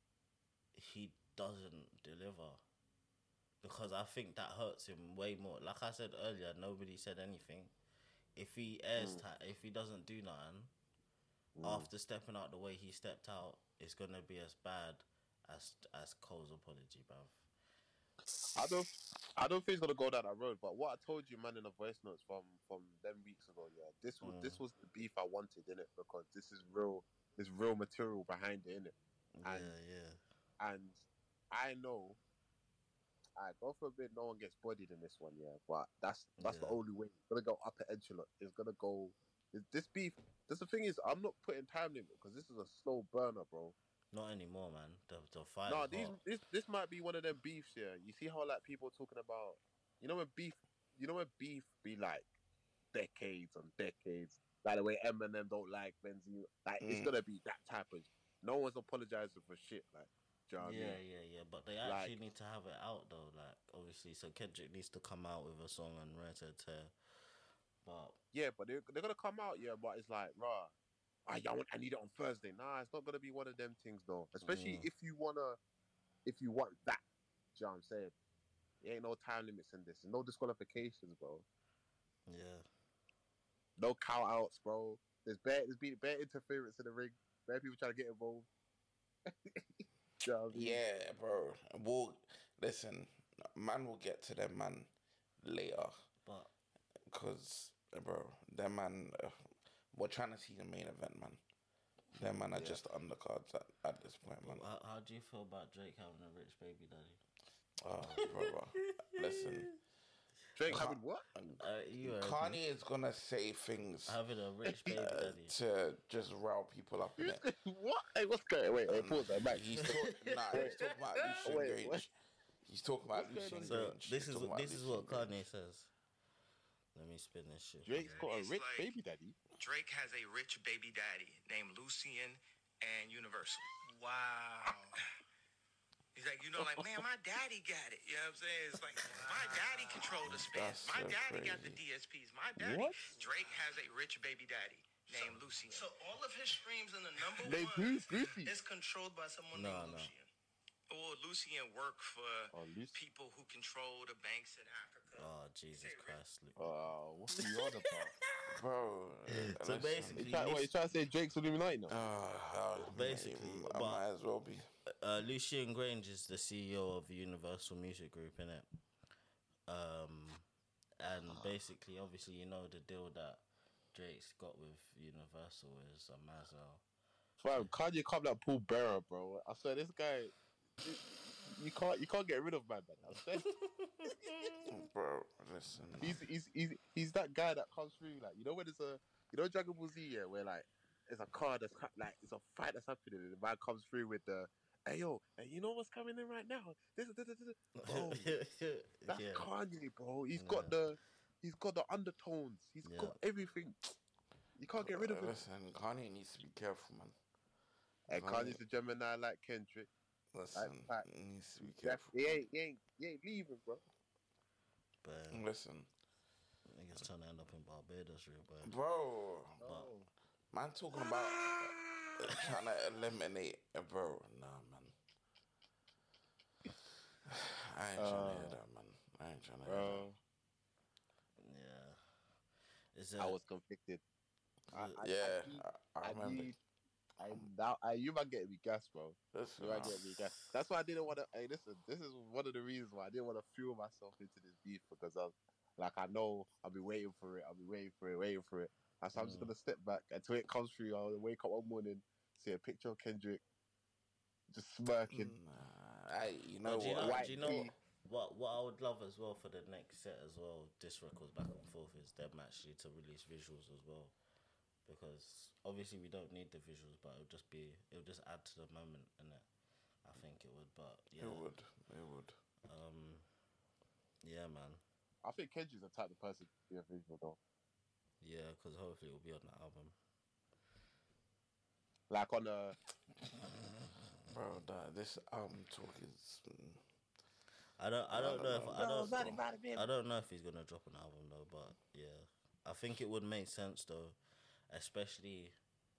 he doesn't deliver, because I think that hurts him way more. Like I said earlier, nobody said anything. If he airs, Mm. ta- if he doesn't do nothing Mm. after stepping out the way he stepped out, it's gonna be as bad as as Cole's apology, bruv. I don't. I don't think he's gonna go down that road. But what I told you, man, in the voice notes from from them weeks ago, yeah, this was Mm. this was the beef I wanted in it because this is real. There's real material behind it, innit? Yeah, And- yeah. And I know. I go for a bit. No one gets bodied in this one, yeah. But that's that's the Yeah. only way. It's gonna go upper echelon. It's gonna go. This, this beef. That's the thing is, I'm not putting time limit because this is a slow burner, bro. Not anymore, man. The the fight. No, is these hot. this this might be one of them beefs. Yeah, you see how like people are talking about. You know when beef. You know when beef be like decades and decades. Like the way Eminem don't like Benzema. Like it's Mm. gonna be that type of. No one's apologizing for shit. Like, do you know what Yeah, I mean? yeah, yeah. But they Like- actually need to have it out though. Like obviously, so Kendrick needs to come out with a song and Rare to tear. But Yeah, but they're, they're gonna come out. Yeah, but it's like, rah. I, I, want, I need it on Thursday. Nah, it's not gonna be one of them things though. Especially Mm. if you wanna, if you want that. Do you know what I'm saying? There ain't no time limits in this. There's no disqualifications, bro. yeah, No count outs, bro. There's bare, there's been bare interference in the ring. Bare people trying to get involved. Do you know what I mean? Yeah, bro. We'll listen. Man will get to them man later, but cause bro, them man. Uh, we're trying to see the main event, man. Them man are Yeah. just undercards at, at this point, man. how, how do you feel about Drake having a rich baby daddy? Oh, brother, listen. Drake Ca- having what? Uh, you heard me. Kanye is gonna say things Having a rich baby uh, daddy. to just rile people up in it. what? Hey, what's going? Wait, wait, pause that. Back. He's talking. Nah, he's talking about Lucian Wait, Grange. what? He's talking about What's going Lucian on? So Grange. this He's is talking what about this is Lucian what Grange. Kanye says. Let me spin this shit. Drake's got a It's rich like- baby daddy. Drake has a rich baby daddy named Lucian and Universal. Wow. He's like, you know, like, man, my daddy got it. You know what I'm saying? It's like, my daddy controlled the spins. That's My so daddy got the crazy. D S Ps. My daddy. What? Drake has a rich baby daddy named Lucian. So all of his streams in the number They one do, Goofy. is controlled by someone No, named no. Lucian. Well, Lucian worked for Oh, Lucy. people who control the banks in Africa. Oh Jesus Christ! Luke. Oh, what's he on about? Bro, So listen. basically- He's trying, what, he's trying to say Drake's Illuminati now? Uh, Basically, I but- might as well be. Uh, Lucian Grange is the C E O of Universal Music Group, innit? Um, and basically, obviously, you know the deal that Drake's got with Universal is a Mazzel. Fam, Kanye come like Paul Bearer, bro. I swear, this guy, you can't, you can't get rid of man, man. I swear, Bro, listen. he's, he's, he's, he's that guy that comes through, like, you know, when there's a, you know, Dragon Ball Z, yeah, where like, there's a car that's ca- like, it's a fight that's happening, and the man comes through with the, hey yo, and you know what's coming in right now? This, this, this, this. Bro, that's yeah. Kanye, bro. He's got Yeah. the, he's got the undertones. He's Yeah. got everything. You can't get rid of him. Listen, Kanye needs to be careful, man. And Kanye's a Gemini like Kendrick. Listen, like, he needs to be That, careful. he ain't, he ain't, he ain't leaving, bro. But Listen, niggas trying to end up in Barbados, real bro. bro. No. Man, talking about uh, trying to eliminate, uh, bro. Nah, man. I ain't trying to hear Uh, that, man. I ain't trying to hear that. Bro, Yeah. Is that, I was conflicted. I, I, Yeah, I, need, I, I I, remember. need, I now, I, you might get me gas, bro. Listen, You might man. get me gas. That's why I didn't want to. Hey, listen, this is one of the reasons why I didn't want to fuel myself into this beef because I was like, I know I'll be waiting for it. I'll be waiting for it, waiting for it. And so I'm just Mm. gonna step back until it comes through. I'll wake up one morning, see a picture of Kendrick, just smirking. Nah, I, you know But do you what? know, White do you know tee. what, what I would love as well for the next set as well, this records back and forth, is them actually to release visuals as well. Because obviously we don't need the visuals, but it would just be, it would just add to the moment, innit? I think it would, but yeah. It would. It would. Um, yeah, man. I think Kendrick's the type of person to be a visual though. Yeah, because hopefully it will be on the album. Like on a Bro, that, this album talk is. mm, I don't, I No, don't no, know no, if no, I don't, body, body, baby. I don't know if he's gonna drop an album though, but yeah, I think it would make sense though, especially.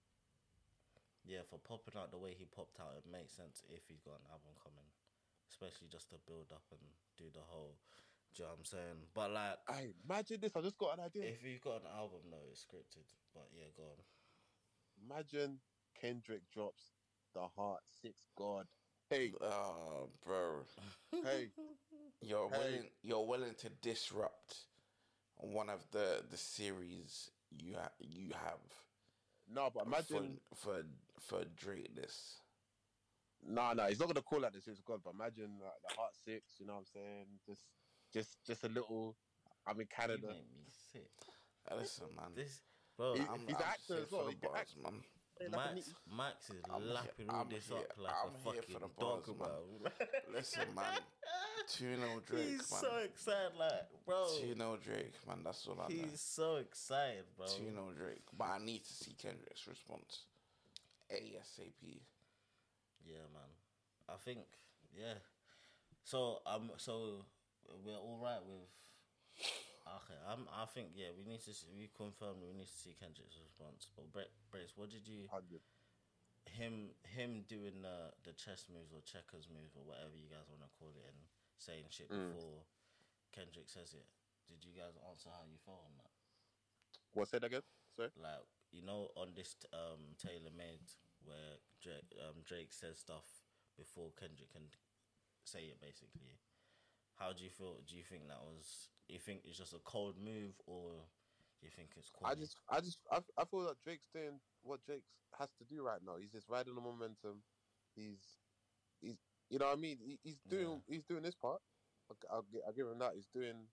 Yeah, for popping out the way he popped out, it makes sense if he's got an album coming, especially just to build up and do the whole. Do you know what I'm saying? But like, I imagine this. I just got an idea. if you've got an album though, it's scripted. But yeah, go on. Imagine Kendrick drops the Heart Six God. Hey, Oh, bro. hey, You're Hey. willing. You're willing to disrupt one of the the series you ha- you have. no, but imagine. for for for Drake this. No, no, he's not gonna call out the Six God. But imagine like, the Heart Six. You know what I'm saying? Just, just, just a little. I'm in You Canada. make me sick. Uh, Listen, man. This, bro, He- I'm, he's an actor here as well, for he the can bars, act. man. Hey, like a Max, neat- Max is I'm here- lapping all I'm this here- up like I'm a here for fucking the bars, dog, man. bro. Listen, man. two nil Drake, He's man. so excited, like, bro. two nil Drake, man. That's all I know. He's so excited, bro. two nil Drake. But I need to see Kendrick's response. ASAP. Yeah, man. I think, yeah. So um, so we're all right with. Okay, I'm. I think yeah. We need to. See, we confirmed we need to see Kendrick's response. But Bre- Brace, what did you? Hundred. Him him doing the the chess moves or checkers move or whatever you guys want to call it and saying shit Mm. before Kendrick says it. Did you guys answer how you felt on that? What? Say that again. Sorry. Like, you know, on this um Taylor Made where Drake, um, Drake says stuff before Kendrick can say it, basically. How do you feel? Do you think that was? You think it's just a cold move, or do you think it's corny? I just, I just, I, I feel that Drake's doing what Drake has to do right now. He's just riding the momentum. He's, he's, you know what I mean. He, he's doing, he's doing this part. I'll, I'll, gi- I'll give him that. He's doing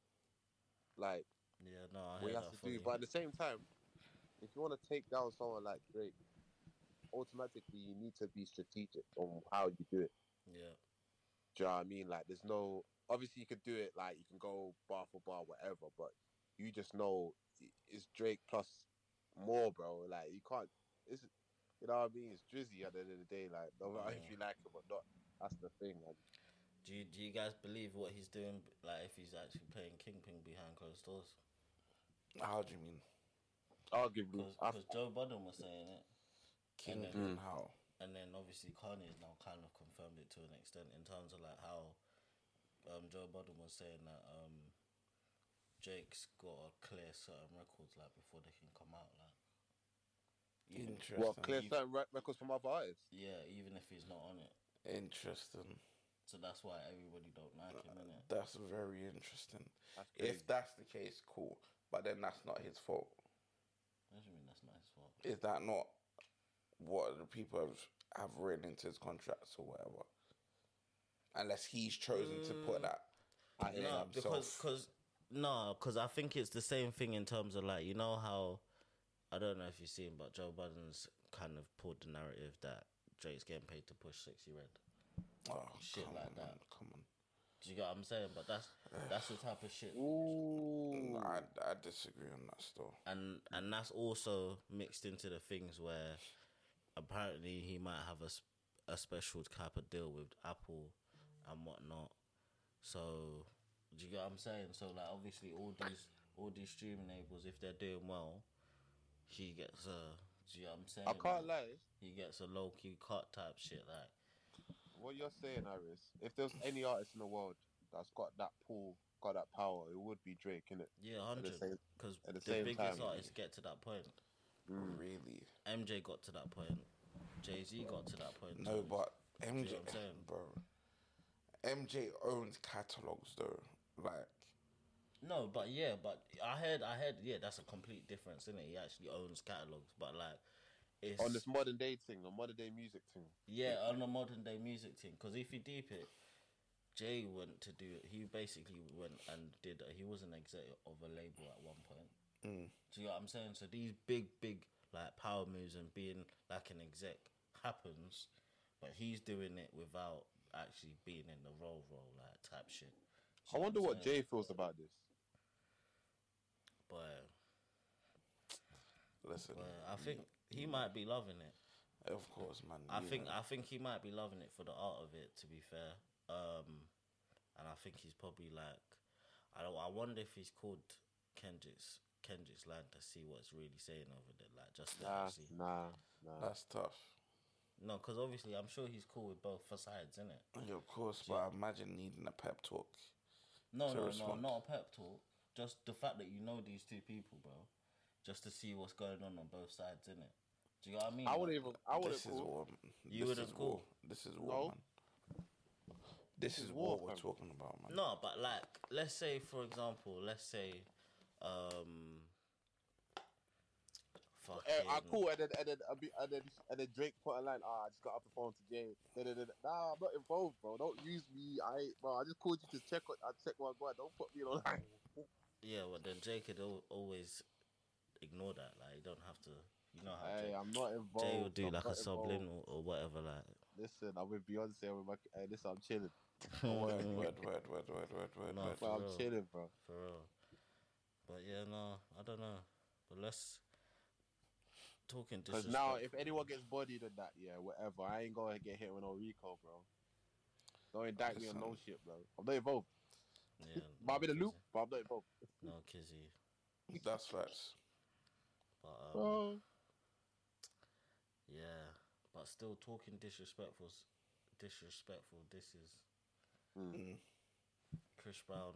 like yeah, no, I what he hear has that to do. fully. But at the same time, if you want to take down someone like Drake, automatically you need to be strategic on how you do it. Yeah, Do you know what I mean? Like, there's no. Obviously, you could do it like you can go bar for bar, whatever. But you just know i- it's Drake plus more, bro. Like, you can't. It's, you know what I mean? It's Drizzy at the end of the day. Like, no matter if Yeah. you like him or not, that's the thing. Man. do you do you guys believe what he's doing? Like, if he's actually playing Kingpin behind closed doors? How do you mean? Arguably, I, Because Joe Budden was saying it. Kingpin, then- how? And then obviously Kanye's now kind of confirmed it to an extent in terms of like how um, Joe Budden was saying that um, Jake's got to clear certain records like before they can come out. Like, even, Interesting. well, clear You- certain re- records from other artists. yeah, even if he's not on it. Interesting. So that's why everybody don't like him, innit? That's very interesting. That's crazy. If that's the case, cool. But then that's not his fault. What do you mean that's not his fault? Is that not what the people have have written into his contracts or whatever? Unless he's chosen to put that. I hear No, that. because cause, no, because I think it's the same thing in terms of like, you know how, I don't know if you've seen, but Joe Budden's kind of pulled the narrative that Drake's getting paid to push Sexy Red. Oh, Shit come like on, that. man, come on. Do you get what I'm saying? But that's that's the type of shit. Ooh. No, I, I disagree on that still. And and that's also mixed into the things where apparently he might have a, s- a special type of deal with Apple and whatnot. So do you get what I'm saying? So like obviously all these all these streaming labels, if they're doing well, he gets a. Do you know what I'm saying? I can't lie. He gets a low key cut type shit like. What you're saying, Iris, if there's any artist in the world that's got that pull, got that power, it would be Drake, innit? Yeah, At the hundred. same- Because at the, the same biggest time, artists get to that point. Really? M J got to that point. Jay Z got to that point. No, too. but M J, what I'm saying? bro. M J owns catalogs though. Like, No, but yeah, but I heard, I heard, yeah, that's a complete difference, isn't it? He actually owns catalogs, but like, it's On this modern day thing, the modern day music thing. yeah, on the modern day music thing. Because if you deep it, Jay went to do. He basically went and did. He was an exec of a label at one point. mm, Do you know what I'm saying? So these big, big like power moves and being like an exec happens, but he's doing it without actually being in the role, role like type shit. Do I you know wonder I'm what saying? Jay feels about this. But, listen. but I think he might be loving it. Of course, man. I you think know. I think he might be loving it for the art of it. To be fair, um, and I think he's probably like, I don't. I wonder if he's called Kendrick's Kendrick's line to see what it's really saying over there. Like just to Nah, see. nah, nah. That's tough. No, because obviously I'm sure he's cool with both sides, isn't it? Yeah, of course, but imagine needing a pep talk. No, To no, respond. no, not a pep talk. Just the fact that you know these two people, bro. Just to see what's going on on both sides, innit? Do you know what I mean? I Like, wouldn't even. I wouldn't. This is war. You this wouldn't is call? war. This is war, No. man. This, This is is war, war, we're fam. talking about, man. No, but like, let's say, for example, let's say, um, fucking, Uh, I cool, and then and then a bit- and then and then Drake put a line. Ah, I just got off the phone to Jay. Da, da, da, da. Nah, I'm not involved, bro. Don't use me. I ain't, bro. I just called you to check. on- I check my boy. Don't put me on line. yeah, but then Jay could al- always ignore that. Like, you don't have to, you know how Hey, Jay, I'm not involved. Jay will do I'm like a not involved. subliminal or whatever, like. Listen, I'm with Beyonce. I'm with my. Hey, listen, I'm chilling. Word, word, word, word, word, word, word, No, word. for Bro, I'm real. chilling, bro. For real. But yeah, no, I don't know. But let's talking Because disrespectful. now, if anyone gets bodied and that, yeah, whatever. I ain't gonna get hit with no Rico, bro. Don't indict me on no Listen. shit, bro. I'm not involved. yeah, But I'm in the Kizzy. loop, but I'm not involved. No Kizzy. That's facts. But um, Bro. yeah, but still talking disrespectful. Disrespectful. This is Mm. Chris Brown.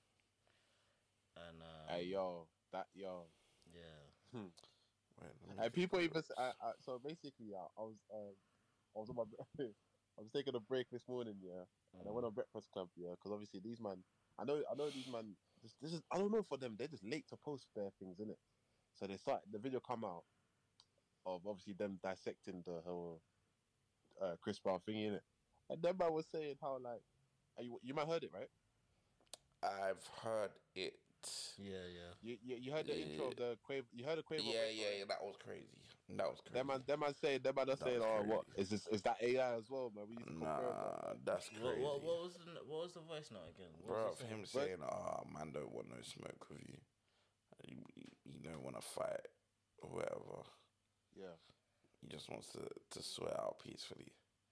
And um, Hey, yo, that yo. yeah, Wait, let me And just people go even with s- I, this. I, so basically, uh, I was um, I was on my I was taking a break this morning, yeah, and I went on Breakfast Club, yeah, because obviously these man, I know I know these man. This, this is I don't know for them. They're just late to post their things, innit? So they start the video come out of obviously them dissecting the whole uh, Chris Brown thing, innit? And then man was saying how like, are you you might heard it, right? I've heard it. yeah, yeah. You you, you heard the intro of the Quavo. You heard the Quavo. Yeah, intro, yeah, right? yeah, that was crazy. That was crazy. Them man, them man saying, them man are That saying, was oh, what crazy. is this? Is that A I as well, man? We need to confirm Nah, that. that's What, crazy. what, what was the what was the voice note again? What Bro, was he him saying? saying, "Ah, man, don't want no smoke with you. You, you, you don't want to fight or whatever. Yeah, He just wants to to sweat out peacefully."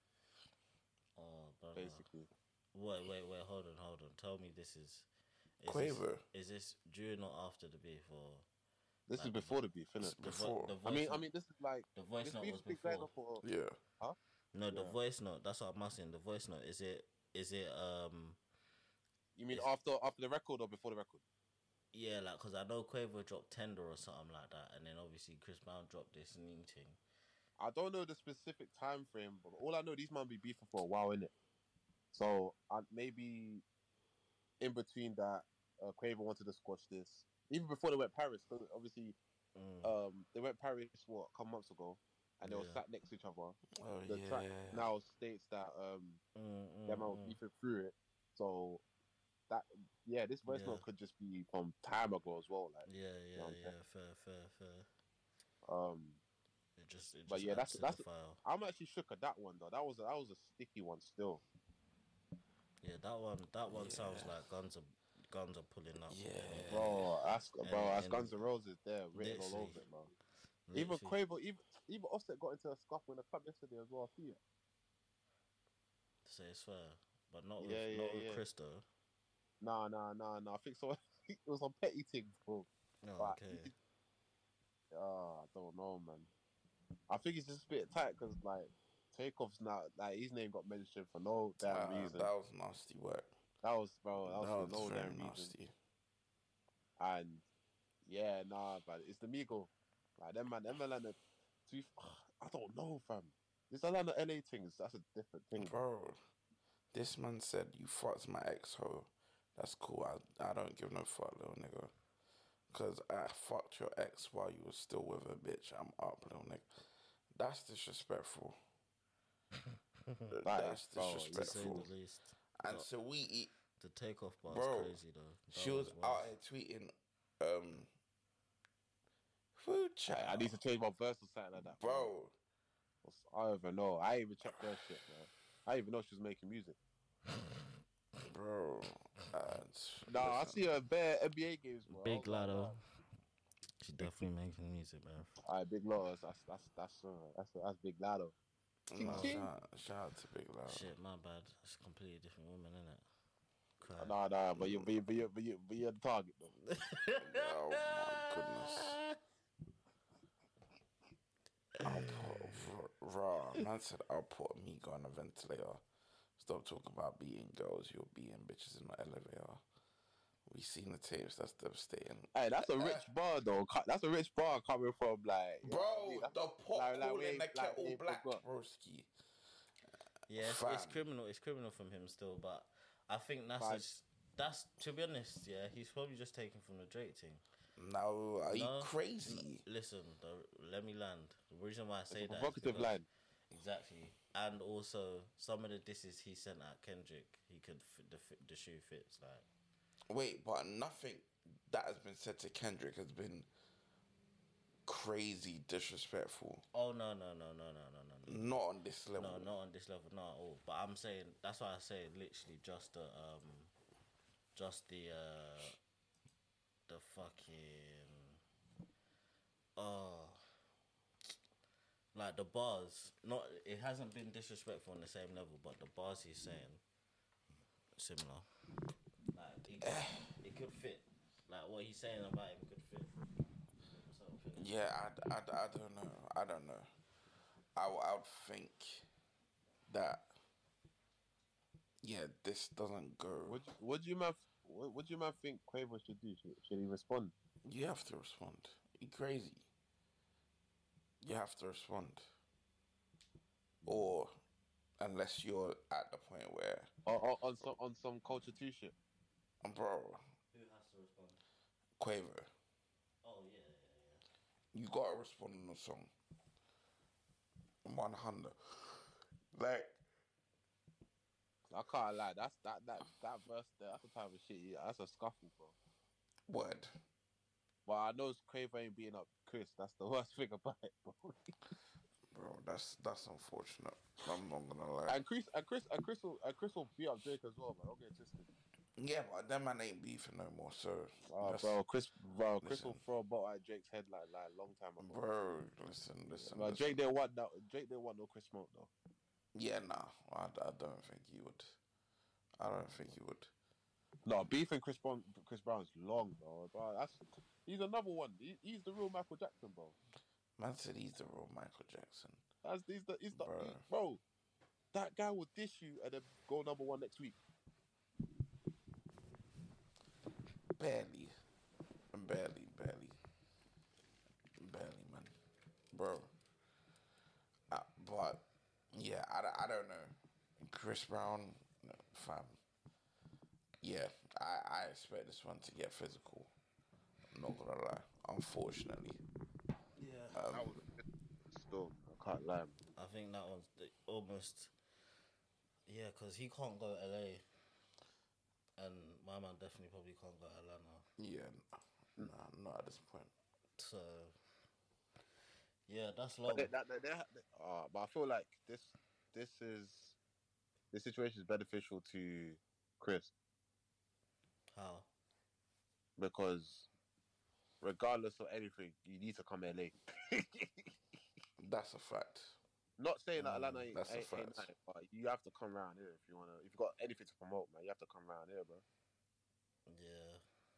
Oh, brother. basically. Wait, wait, wait. Hold on, hold on. Tell me this is. Is Quavo. This, is this during or after the beef or This Like is the before the beef, innit? It's the, before. vo- the I voice? mean, I note- mean, this is like the voice this note beef was has been going before. on for. Yeah. No, the Yeah. voice note. That's what I'm asking. The voice note. Is it? Is it? Um. You mean It's- after after the record or before the record? Yeah, like because I know Quavo dropped Tender or something like that, and then obviously Chris Brown dropped this new thing. I don't know the specific time frame, but all I know these man be beefing for a while, innit? So uh, maybe in between that, uh, Quavo wanted to squash this. Even before they went Paris, 'cause obviously Mm. um, they went Paris what a couple months ago, and they were Yeah. sat next to each other. Oh The yeah. track now states that um, Mm, mm, them man was mm. beefing through it. So that yeah, this voice Yeah. note could just be from time ago as well. Like Yeah, yeah, what I'm yeah. Fair, fair, fair. um, It just, it But just yeah, adds that's- to that's- the file. I'm actually shook at that one though. That was a, that was a sticky one still. Yeah, that one. That one sounds Yeah. like guns are guns are pulling up. Yeah. Bro, that's bro, And- that's and Guns N' Roses there, written all literally- over it, bro. Even Literally. Quavo, even even Offset got into a scuffle in the club yesterday as well. I see it. To say it's fair, but not Yeah, with yeah, not with yeah. Chris though. Nah, nah, nah, nah. I think so. It was on petty things, bro. No, But okay. he- Ah, I don't know, man. I think it's just a bit tight because like Takeoff's now like his name got mentioned for no damn Uh, reason. that was nasty work. That was bro. That was That for was no very damn reason. nasty. And yeah, nah, but it's the Migo. Like them man, them man, like the, to be, I don't know, fam. This Atlanta L A things, that's a different thing. Bro, this man said you fucked my ex ho. That's cool. I I don't give no fuck, little nigga. Cause I fucked your ex while you was still with her, bitch. I'm up, little nigga. That's disrespectful. That That's is, bro, To say disrespectful. the least. And But so we eat. the takeoff bar Bro, is crazy though. That She was wild. out here tweeting, um, food chat. I, I need to change my verse or something like that, Bro, I don't even know. I ain't even checked her shit, man. I didn't even know she was making music. bro. Uh, Nah, I listen. see her bare N B A games, bro. Big I was like, Lotto. wow. She definitely making music, man. Alright, Big Lotus. That's that's that's uh, that's that's Big Lotto. No, Ching. shout, shout out to Big Loud. Shit, my bad. It's a completely different woman, isn't it? Cry. Nah, nah, but you, but you, but you, but you, but you're the target though. Oh my goodness. I'll put raw. Man said I'll put Amigo on a ventilator. Stop talking about beating girls. You're beating bitches in the elevator. We seen the tapes. That's devastating. Hey, that's a rich bar though. Co- That's a rich bar coming from like. you know Bro, what I mean? That's- the pot like- like calling we ain't- the like kettle we ain't black, forgot. broski. Yeah, it's, it's Fam. criminal. It's criminal from him still, but I think that's Fam. his, that's to be honest. Yeah, he's probably just taken from the Drake thing. No, are you No, crazy? Listen, the, let me land. The reason why I say It's a that is provocative because- line. Exactly, and also some of the disses he sent at Kendrick, he could fit the fit, the shoe fits like. Wait, but nothing that has been said to Kendrick has been crazy disrespectful. Oh no no no no no no no no. Not on this level. No, not on this level, not at all. But I'm saying that's why I say literally just the um, just the uh, the fucking oh, like the bars. Not it hasn't been disrespectful on the same level, but the bars he's saying similar. Like it could, it could fit. Like what he's saying about him could fit. So, I think- Yeah, I, I, I don't know. I don't know. I, w- I would think that, yeah, this doesn't go. What what do you man? What, what do you man think Quavo should do? Should, should he respond? You have to respond. You crazy. You have to respond. Or, unless you're at the point where, Or, or on some on some culture two shit? bro, Who has to respond? Quavo, Oh yeah, yeah, yeah. you gotta respond on the song. one hundred. Like, I can't lie. That's that that that verse there. That's the type of shit. Yeah, that's a scuffle, bro. word. But I know Quavo ain't beating up Chris. That's the worst thing about it, bro. Bro, that's that's unfortunate. I'm not gonna lie. And Chris, and Chris, and Chris will, and Chris will beat up Drake as well, man. Don't get it twisted. Yeah, but that man ain't beefing no more, so. Oh, that's- bro, Chris, bro, Chris will listen. throw a bottle at Drake's head like like a long time ago. Bro, listen, listen. But listen. Drake didn't want that. Drake didn't want no Chris smoke though. Yeah, nah, I, I don't think he would. I don't think he would. No, beefing Chris Brown, Chris Brown's long, bro. Bro, that's he's another one. He, he's the real Michael Jackson, bro. Man said he's the real Michael Jackson. That's he's the he's the Bro. he- bro. That guy will dish you and then go number one next week. Barely. Barely, barely. Barely, man. Bro. Uh, but, yeah, I, don't- I don't know. Chris Brown, no, fam. Yeah, I, I expect this one to get physical. I'm not gonna lie. Unfortunately. Yeah. Um, That was a good storm. I can't lie. Man. I think that one's the, almost. Yeah, because he can't go L A. And my man definitely probably can't go Atlanta. yeah, no, nah, not at this point. So. Yeah, that's long. But they, that, they, they, they, uh, but I feel like this this is this situation is beneficial to Chris, How? because regardless of anything, you need to come L A. That's a fact. Not saying that Mm, Atlanta ain't, that's a ain't, ain't fact. nice, but you have to come around here if you wanna. If you got anything to promote, man, you have to come around here, bro. Yeah.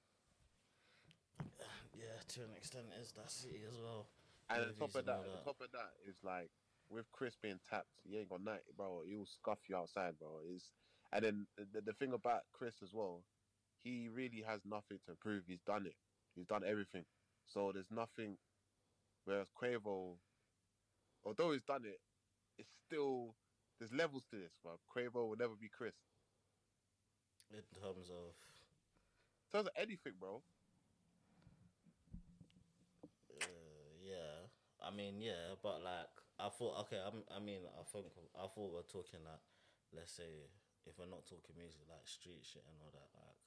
Yeah, to an extent, it's that city as well. And on Movies top of and all that, on that. top of that, is like with Chris being tapped, he ain't got night, bro. He'll scuff you outside, bro. Is and then the, the thing about Chris as well, he really has nothing to prove. He's done it. He's done everything. So there's nothing. Whereas Quavo, although he's done it, it's still there's levels to this, bro. Quavo will never be Chris. In terms of. In terms of anything, bro. Uh, yeah. I mean, yeah, but like, I thought, okay, I'm, I mean, I think, I thought we're talking like, let's say, if we're not talking music, like street shit and all that, like.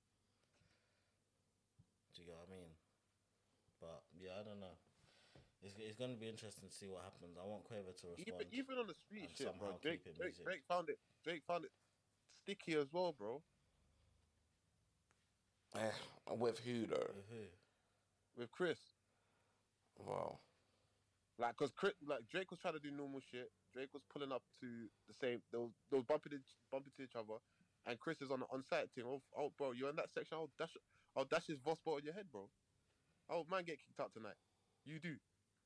Do you get what I mean? But yeah, I don't know. It's, it's going to be interesting to see what happens. I want Quavo to Even respond. even on the street and shit, bro. somehow Drake, keep it Drake music. Drake found it. Drake found it sticky as well, bro. Eh, with who though? With who? With Chris. Wow. Like, cause Chris, like Drake was trying to do normal shit. Drake was pulling up to the same. They was, they was bumping, each, bumping to each other, and Chris is on the on-site thing. Oh, oh, bro, you're in that section. I'll dash, I'll dash his Voss ball on your head, bro. Oh, man, get kicked out tonight. You do.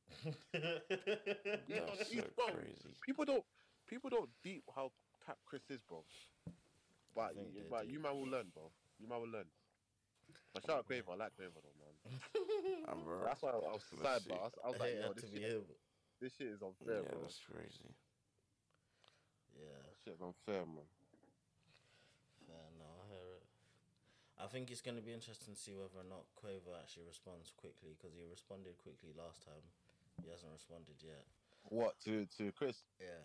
He's on- That's he's- so bro, crazy. People don't, people don't deep how tap Chris is, bro. But, think you, they but do. you man will learn, bro. You man will learn. But shout out Quavo. I like Quavo though, man. And bro, That's why I was let's sad, see. but I was, I was I like, hate yo, that this to be shit, him. this shit is unfair, Yeah, bro. that's crazy. Yeah, This shit is unfair, man. fair, no, I hear it. I think it's going to be interesting to see whether or not Quavo actually responds quickly, because he responded quickly last time. He hasn't responded yet. What to to Chris? Yeah,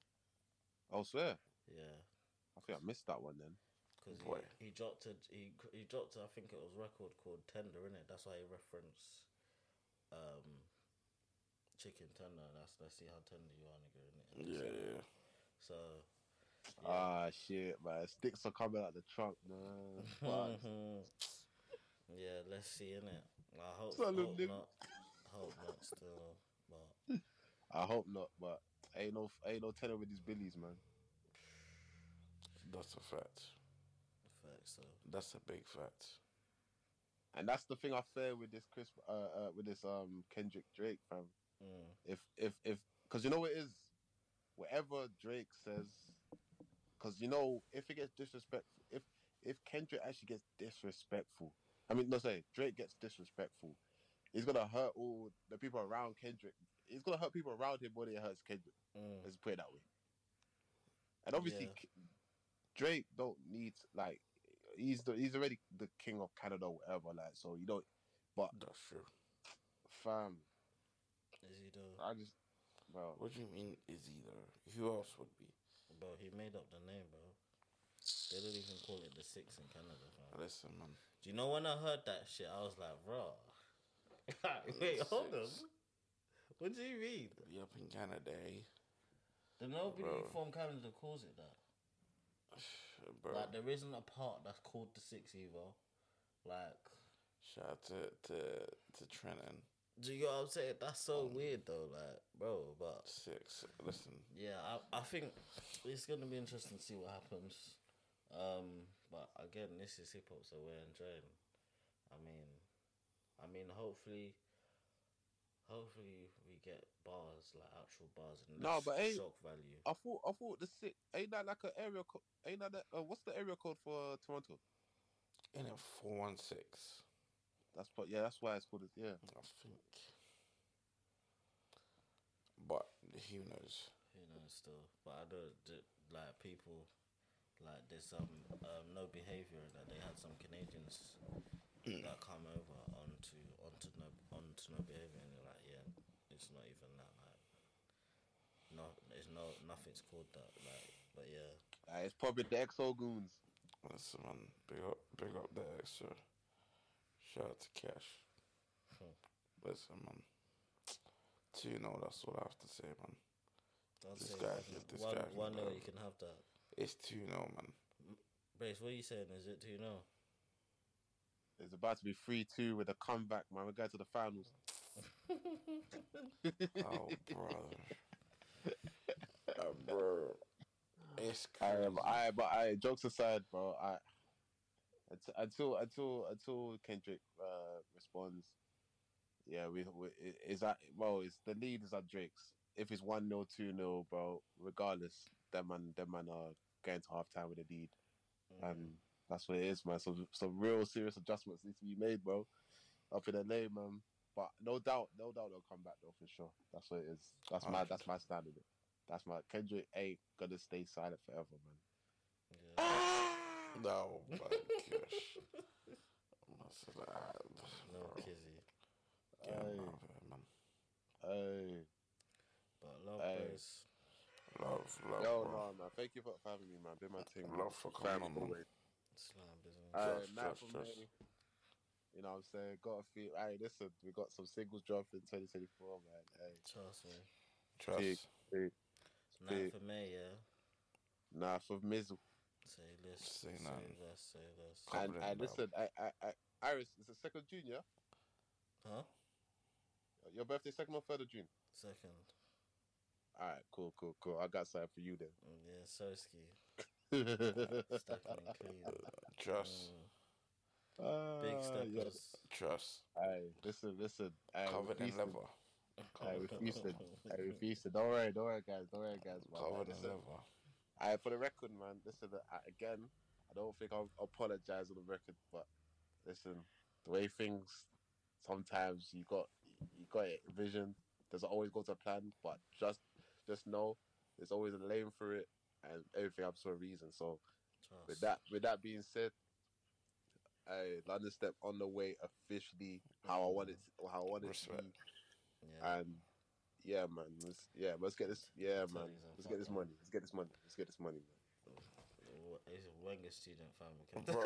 I swear. yeah. I think I missed that one then. Because Boy. he, he dropped a he he dropped a, I think it was a record called Tender, innit? That's why he referenced um chicken tender. That's let's see how tender you are, nigga, innit? Yeah, yeah. So yeah. Ah shit, man. Sticks are coming out the trunk, man. Fuck. Yeah, let's see, innit? I hope, Son of hope nigga. not. Hope not still, but I hope not, but ain't no ain't no tenor with these billies, man. That's a fact. facts. So That's a big fact. And that's the thing I fear with this Chris, uh, uh with this um Kendrick Drake, fam. mm, If if if, because you know what it is, whatever Drake says, because you know if it gets disrespectful, if if Kendrick actually gets disrespectful, I mean, no, say Drake gets disrespectful, it's gonna hurt all the people around Kendrick. It's gonna hurt people around him more than it hurts Kendrick. mm, Let's put it that way. And obviously, Yeah. K- Drake don't need like he's the he's already the king of Canada, or whatever. Like, so you don't. But That's true. fam, is he though? I just bro. What do you mean, is he though? Who else would be? Bro, he made up the name, bro. They don't even call it the six in Canada, fam. Listen, man. Do you know when I heard that shit, I was like, bro. Wait, hold on. Six. What do you mean? Be up in Canada, eh? The nobody Bro. from Canada calls it that. Bro, Like, there isn't a part that's called the six either. Like, shout out to, to, to Trenton. do you know what I'm saying? That's so weird, though. Like, bro, but Six. Listen, yeah, I, I think it's going to be interesting to see what happens. Um, but again, this is hip hop, so we're enjoying. I mean, I mean, hopefully, hopefully we get bars, like actual bars, and No, less but ain't- shock value. I thought I thought the six ain't that like an area code? Ain't that, that uh, what's the area code for Toronto? in at four one six, That's what. Yeah, that's why it's called it. Yeah. I think. But who knows? You know, still, but I don't d- like people. Like there's some um, no behavior that they had some Canadians that come over onto onto no onto no behavior, and they're like, yeah, it's not even that. Like, no, it's no nothing's called that. Like, but yeah, Uh, it's probably the X O goons. Listen, man. Big up, big up the extra. Shout out to Cash. Hmm. Listen, man. two nil, that's all I have to say, man. I'll This say guy- one- this one guy's one nil. bad. You can have that. It's two nil, man. Brace, what are you saying? Is it two nil? It's about to be three two with a comeback, man. We're going to the finals. Oh, bro. Uh, bro. It's I, crazy. but I, but I, jokes aside, bro. I until until until, until Kendrick uh, responds. Yeah, we, we is that well? It's the lead is at Drake's. If it's one nil, two nil, bro. Regardless, them man, them man are going to half time with a lead, Mm. and that's what it is, man. So some real serious adjustments need to be made, bro. Up in L A, man. But no doubt, no doubt they'll come back though for sure. That's what it is. That's my that's my stand in it. That's my Kendrick ain't gonna stay silent forever, man. Yeah. No, my gosh. That's that. No kizzy. Get him Hey. out of here, man. Hey, But love, Hey. Brace. Love, love, yo, bro. no, man. Thank you for having me, man. Been my thing. Love for coming on, man. Slam business. Alright, Trust, night trust, for trust. me. You know what I'm saying? Got a feel. Hey, listen, we got some singles dropping twenty twenty-four, man. Hey, Trust me. Trust. Big. big. Night for me, yeah. Nah, for Mizzle. Say this. Say Say nothing. less. Say less. And, Covered in and love. listen, I, I, I, Iris, it's a second June, yeah? Huh? Your birthday second or third of June? Second. Alright, cool, cool, cool. I got something for you then. Mm, yeah, Soski. Stepping in clean. Trust. Mm. Ah, Big yeah. steppers. Trust. Hey, listen, listen. Hey, Covered in Houston. liver. Hey, with Houston. Hey, with Houston. Don't worry, don't worry, guys. Don't worry, guys. Man. Covered in Listen, liver. I, for the record, man, listen, uh, again, I don't think I'll apologize on the record, but listen, the way things, sometimes you got, you got it vision, doesn't always go to plan, but just, just know there's always a lane for it, and everything happens for a reason. So, Trust. with that, with that being said, I London Step on the way officially how I want it, how I want it to Respect. be, Yeah. and yeah, man, let's, yeah, let's get this, yeah, Tell man, you some let's get this fucking- money, let's get this money, let's get this money, man. He's a Wenger student, fam. Bro.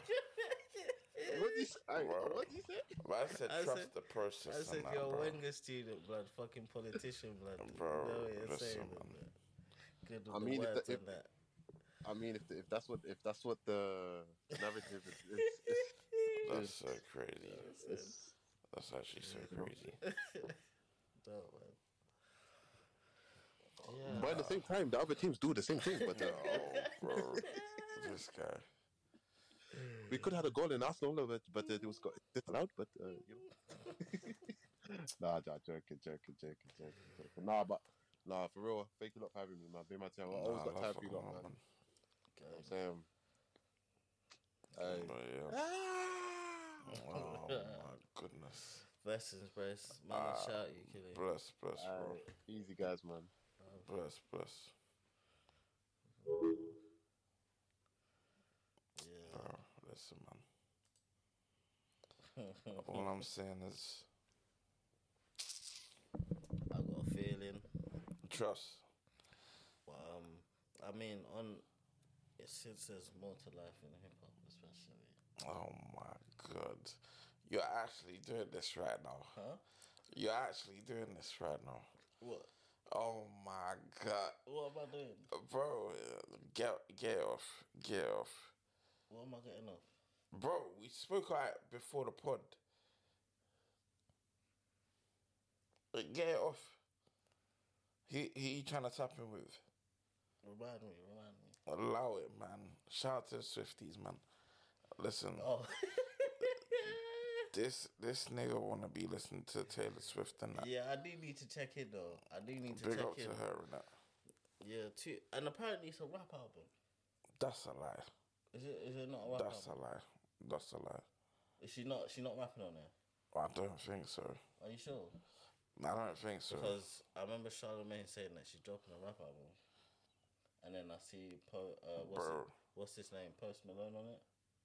What do you say? Hey, Bro. what do you say? I said I trust said- the process. I said and that, you're a bro. Wenger student, blood. Fucking politician, blood. Bro, No way you're listen, saying man. that. Good with I the mean, if words the- and that. I mean, if if that's what if that's what the narrative is, it's, it's, That's so crazy. it's, That's actually so crazy. No, man. Yeah. but at the same time, the other teams do the same thing. But uh, Oh, bro. This guy. we could have had a goal in Arsenal, but but uh, it was got disallowed. But uh, you know, nah, nah, joking, joking, joking, joking, joking. Nah, but nah, for real. Thank you a lot for having me, man. Be my time. I always Nah, got love time for for you, lot, coming on, man. man. You know what I'm saying. Hey. But yeah. Oh my goodness. Blessings, brace. Man, I Ah, shout you, killing. Bless, bless, bro. Alright, easy guys, man. Bless, bless. Yeah. Bro, listen, man. All I'm saying is I got a feeling. trust. But, um, I mean, on it since there's more to life in hip hop, especially. Oh my god. You're actually doing this right now. Huh? You're actually doing this right now. What? Oh my god. What am I doing? Bro, uh, get get off. Get off. What am I getting off? Bro, we spoke about it before the pod. Uh, Get it off. He he trying to tap in with. Remind me, remind me. Allow it, man. Shout out to the Swifties, man. Listen, Oh. this this nigga wanna be listening to Taylor Swift and that. Yeah, I do need to check in though. I do need to Big check up in. to her and that. Yeah, too. And apparently it's a rap album. That's a lie. Is it? Is it not a rap That's a album? lie. That's a lie. Is she not? She not rapping on there? I don't think so. Are you sure? I don't think so. Because I remember Charlamagne saying that she's dropping a rap album, and then I see po- uh, what's Bro, it, what's his name, Post Malone on it.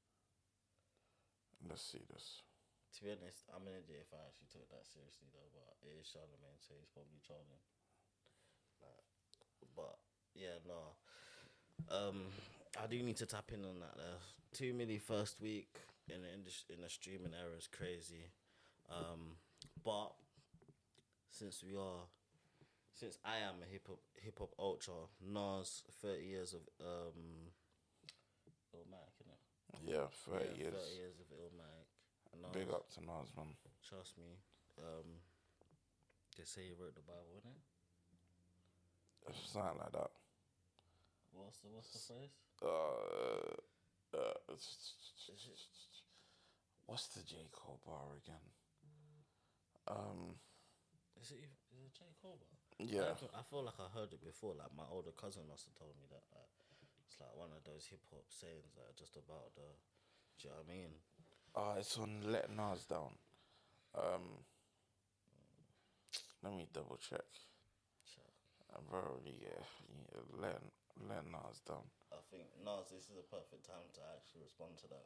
let's see this. To be honest, I'm an idiot if I actually took that seriously though. But it is Charlamagne, so he's probably trolling. Like, but yeah, no. Um, I do need to tap in on that. Uh, two milli first week in the indus- in the streaming era is crazy. Um, but since we are, since I am a hip hop hip hop ultra, Nas thirty years of um Illmatic, innit? Yeah, thirty Yeah, years. thirty years of Illmatic. And Nas, Big up to Nas, man. trust me. Um, they say he wrote the Bible, innit? Something like that. What's the what's the phrase? Uh, uh, Is it? what's the J. Cole bar again? Um, Is it? Is it J. Cole? yeah. I, I feel like I heard it before. Like my older cousin must have told me that. Like, it's like one of those hip hop sayings that are just about the. Do you know what I mean? Uh, it's on Let Nas Down. Um, let me double check. Sure. Uh, bro, yeah, yeah, let let Nas down. I think Nas, this is a perfect time to actually respond to that.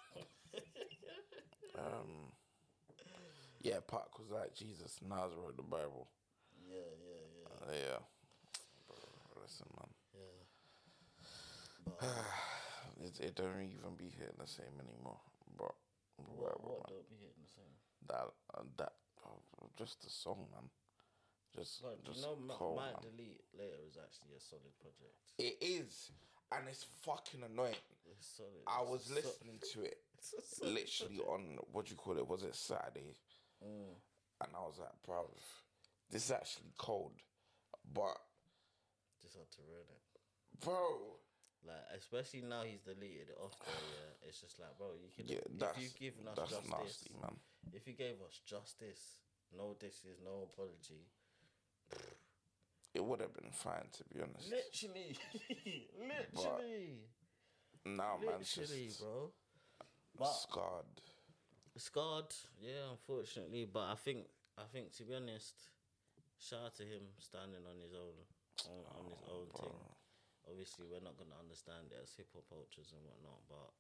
Um, yeah, Pac was like, Jesus, Nas wrote the Bible. yeah, yeah, yeah, Uh, yeah. Bro, listen, man. yeah. But It, it don't even be hitting the same anymore. But what, whatever, what man. don't be hitting the same? That uh, that oh, just the song, man. Just Like, just you know, Ma- cold, Might man. Delete Later is actually a solid project. It is, and it's fucking annoying. It's solid. I It's was so- listening to it it's a solid literally project. on what do you call it? Was it Saturday? Mm. And I was like, bro, this is actually cold, but Just had to ruin it. bro, Like, especially now he's deleted it off there, yeah. It's just like, bro, you could yeah, if that's you've given us that's justice, nasty, man. if you gave us justice, no disses, no apology. It would have been fine, to be honest. Literally, literally, Now, man's literally, just bro. But scarred. scarred, yeah, unfortunately. But I think, I think to be honest, shout out to him standing on his own, on, on his own bro. thing. Obviously, we're not gonna understand it as hip hop ultras and whatnot, but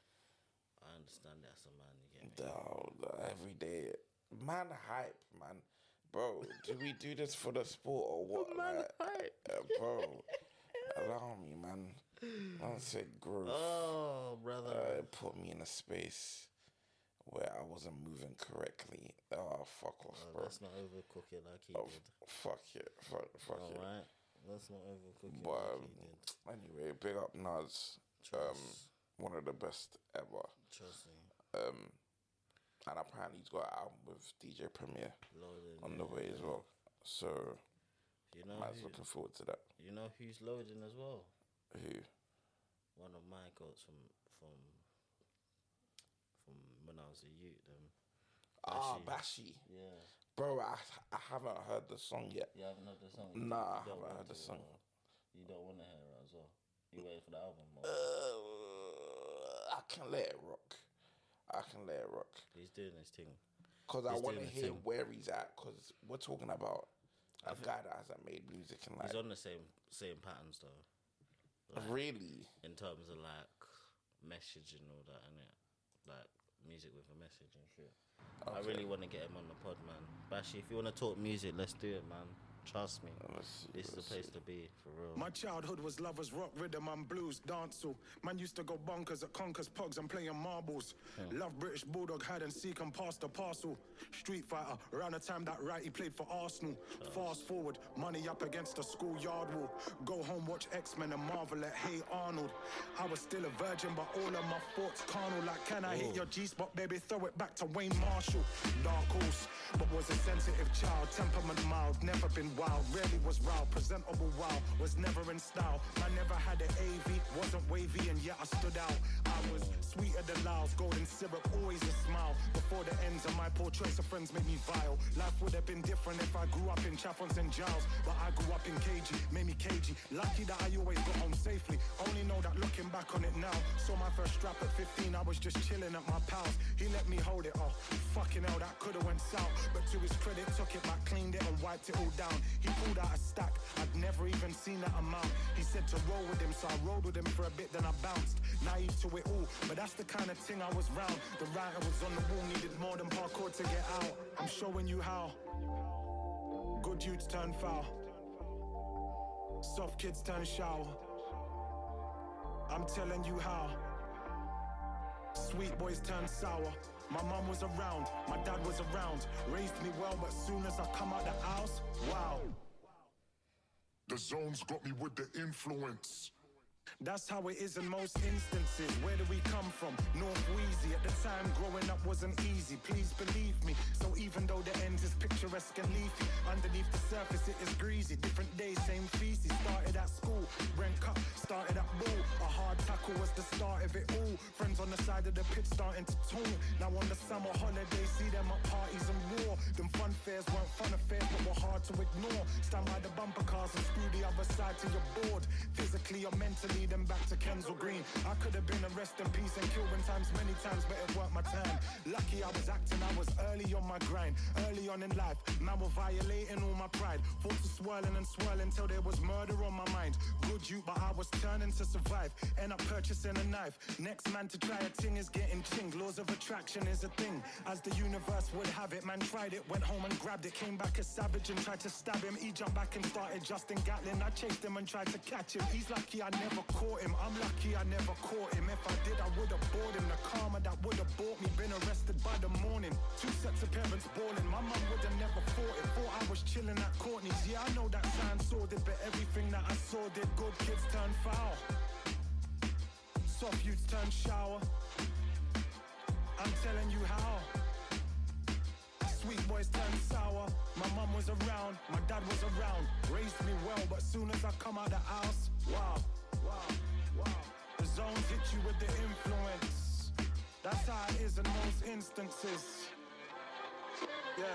I understand it as a man. You get me? Dog, every day, man, hype, man, bro. Do we do this for the sport or what, Man, like, hype. uh, bro? Allow me, man. I said growth. Oh, brother. Uh, it put me in a space where I wasn't moving correctly. Oh, fuck off, Oh, bro. let's not overcook it like he Oh, did. f- fuck it, fuck, fuck All it. right, let's not overcook it But like um, he did. anyway, big up Nas. Um, Trust, one of the best ever. trust me. Um, and apparently he's got an album with D J Premier Loading on the yeah, way as yeah. well. So, You know, man's who, looking forward to that. you know who's loading as well? Who? One of my goats from from from when I was a youth. Um, Ah, Bashi. Bashi. yeah, Bro, I, I haven't heard the song yet. you haven't heard the song. Nah, I You don't haven't want heard the to, song. or You don't want to hear it as well. You waiting for the album? Or Uh, I can let it rock. I can let it rock. he's doing his thing. Because I He's want to doing his hear thing. where he's at. Because we're talking about a I thi- guy that hasn't made music in like. He's on the same same patterns though. Like, Really? in terms of like message and all that, innit? Like music with a message and shit. I Okay. really want to get him on the pod, man. Bashi, if you want to talk music, let's do it, man. Trust me. Let's see, This is the let's place see. to be, for real. My childhood was lovers, rock, rhythm and blues, dancehall. Man used to go bonkers at Conkers, Pogs and playing marbles. Love British Bulldog, hide and seek and pass the parcel. Street Fighter, around the time that Righty played for Arsenal. Fast forward, money up against the schoolyard wall. Go home, watch X-Men and Marvel at Hey Arnold. I was still a virgin, but all of my thoughts carnal. Like, can I hit your G-spot, baby? Throw it back to Wayne Marshall. Dark horse, but was a sensitive child. Temperament mild, never been wild. Rarely was wild, presentable wow. Was never in style. I never had an A V, wasn't wavy, and yet I stood out. I was sweeter than Laos, golden syrup, always a smile. Before the ends of my poor choice of friends made me vile. Life would have been different if I grew up in Chaffons and Giles. But I grew up in K G, made me cagey. Lucky that I always got home safely. Only know that looking back on it now. Saw my first strap at fifteen, I was just chilling at my pals. He let me hold it off. Fucking hell, that could've went south. But to his credit, took it back, cleaned it and wiped it all down. He pulled out a stack, I'd never even seen that amount. He said to roll with him, so I rolled with him for a bit, then I bounced. Naive to it all, but that's the kind of thing I was round. The writer was on the wall, needed more than parkour to get out. I'm showing you how. Good youths turn foul. Soft kids turn shower. I'm telling you how. Sweet boys turn sour. My mum was around, my dad was around. Raised me well, but soon as I come out the house, wow. The zone's got me with the influence. That's how it is in most instances. Where do we come from? North Wheezy. At the time, growing up wasn't easy. Please believe me. So even though the end is picturesque and leafy, underneath the surface it is greasy. Different days, same feces. Started at school, Brent Cup, started at ball. A hard tackle was the start of it all. Friends on the side of the pitch starting to tune. Now on the summer holiday, see them at parties and war. Them fun fairs weren't fun affairs, but were hard to ignore. Stand by the bumper cars and screw the other side to your board. Physically or mentally, then back to Kensal Green. I could have been a rest in peace and killed in times many times, but it weren't my time. Lucky I was acting, I was early on my grind. Early on in life, man were violating all my pride. Thoughts were swirling and swirling till there was murder on my mind. Good you, but I was turning to survive. End up purchasing a knife. Next man to try a thing is getting chinged. Laws of attraction is a thing. As the universe would have it, man tried it, went home and grabbed it. Came back a savage and tried to stab him. He jumped back and started Justin Gatlin. I chased him and tried to catch him. He's lucky I never caught him. I'm lucky I never caught him. If I did, I would have bored him. The karma that would have bought me, been arrested by the morning. Two sets of parents balling. My mum would have never fought it. Thought I was chilling at Courtney's. Yeah, I know that sounds sordid, but everything that I saw did. Good kids turn foul. Soft youths turn shower. I'm telling you how. Sweet boys turn sour. My mum was around, my dad was around. Raised me well, but soon as I come out the house, wow, wow, wow. The zones hit you with the influence. That's how it is in most instances. Yeah.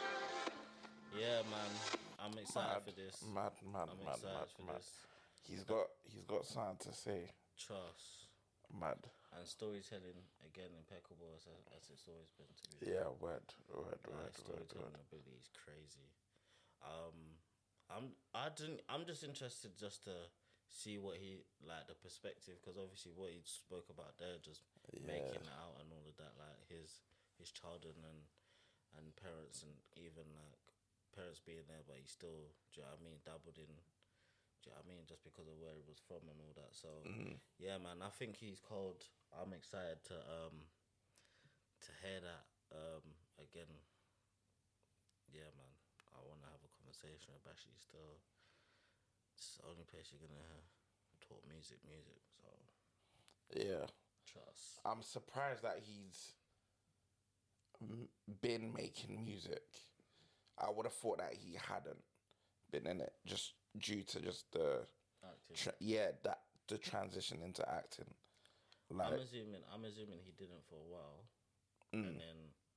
Yeah, man. I'm excited Mad, for this. mad, mad, I'm mad, excited mad, for mad. this. He's got, he's got something to say. Trust. Mad. And storytelling, again, impeccable as, as it's always been to be. Yeah, word, word, Like, word, word, storytelling word. ability is crazy. Um, I'm I didn't I'm just interested just to see what he like the perspective, because obviously what he spoke about there, just making it out and all of that, like his his childhood and and parents, and even like parents being there, but he still, do you know what I mean, dabbled in. Do you know what I mean? Just because of where he was from and all that. So yeah, man, I think he's cold. I'm excited to um to hear that um again. Yeah, man. I want to have a conversation with Bashi still. It's the only place you're gonna talk music, music. So Yeah. trust. I'm surprised that he's m- been making music. I would have thought that he hadn't been in it, just due to just the Acting. tra- yeah that the transition into acting. Like I'm assuming. I'm assuming he didn't for a while, and then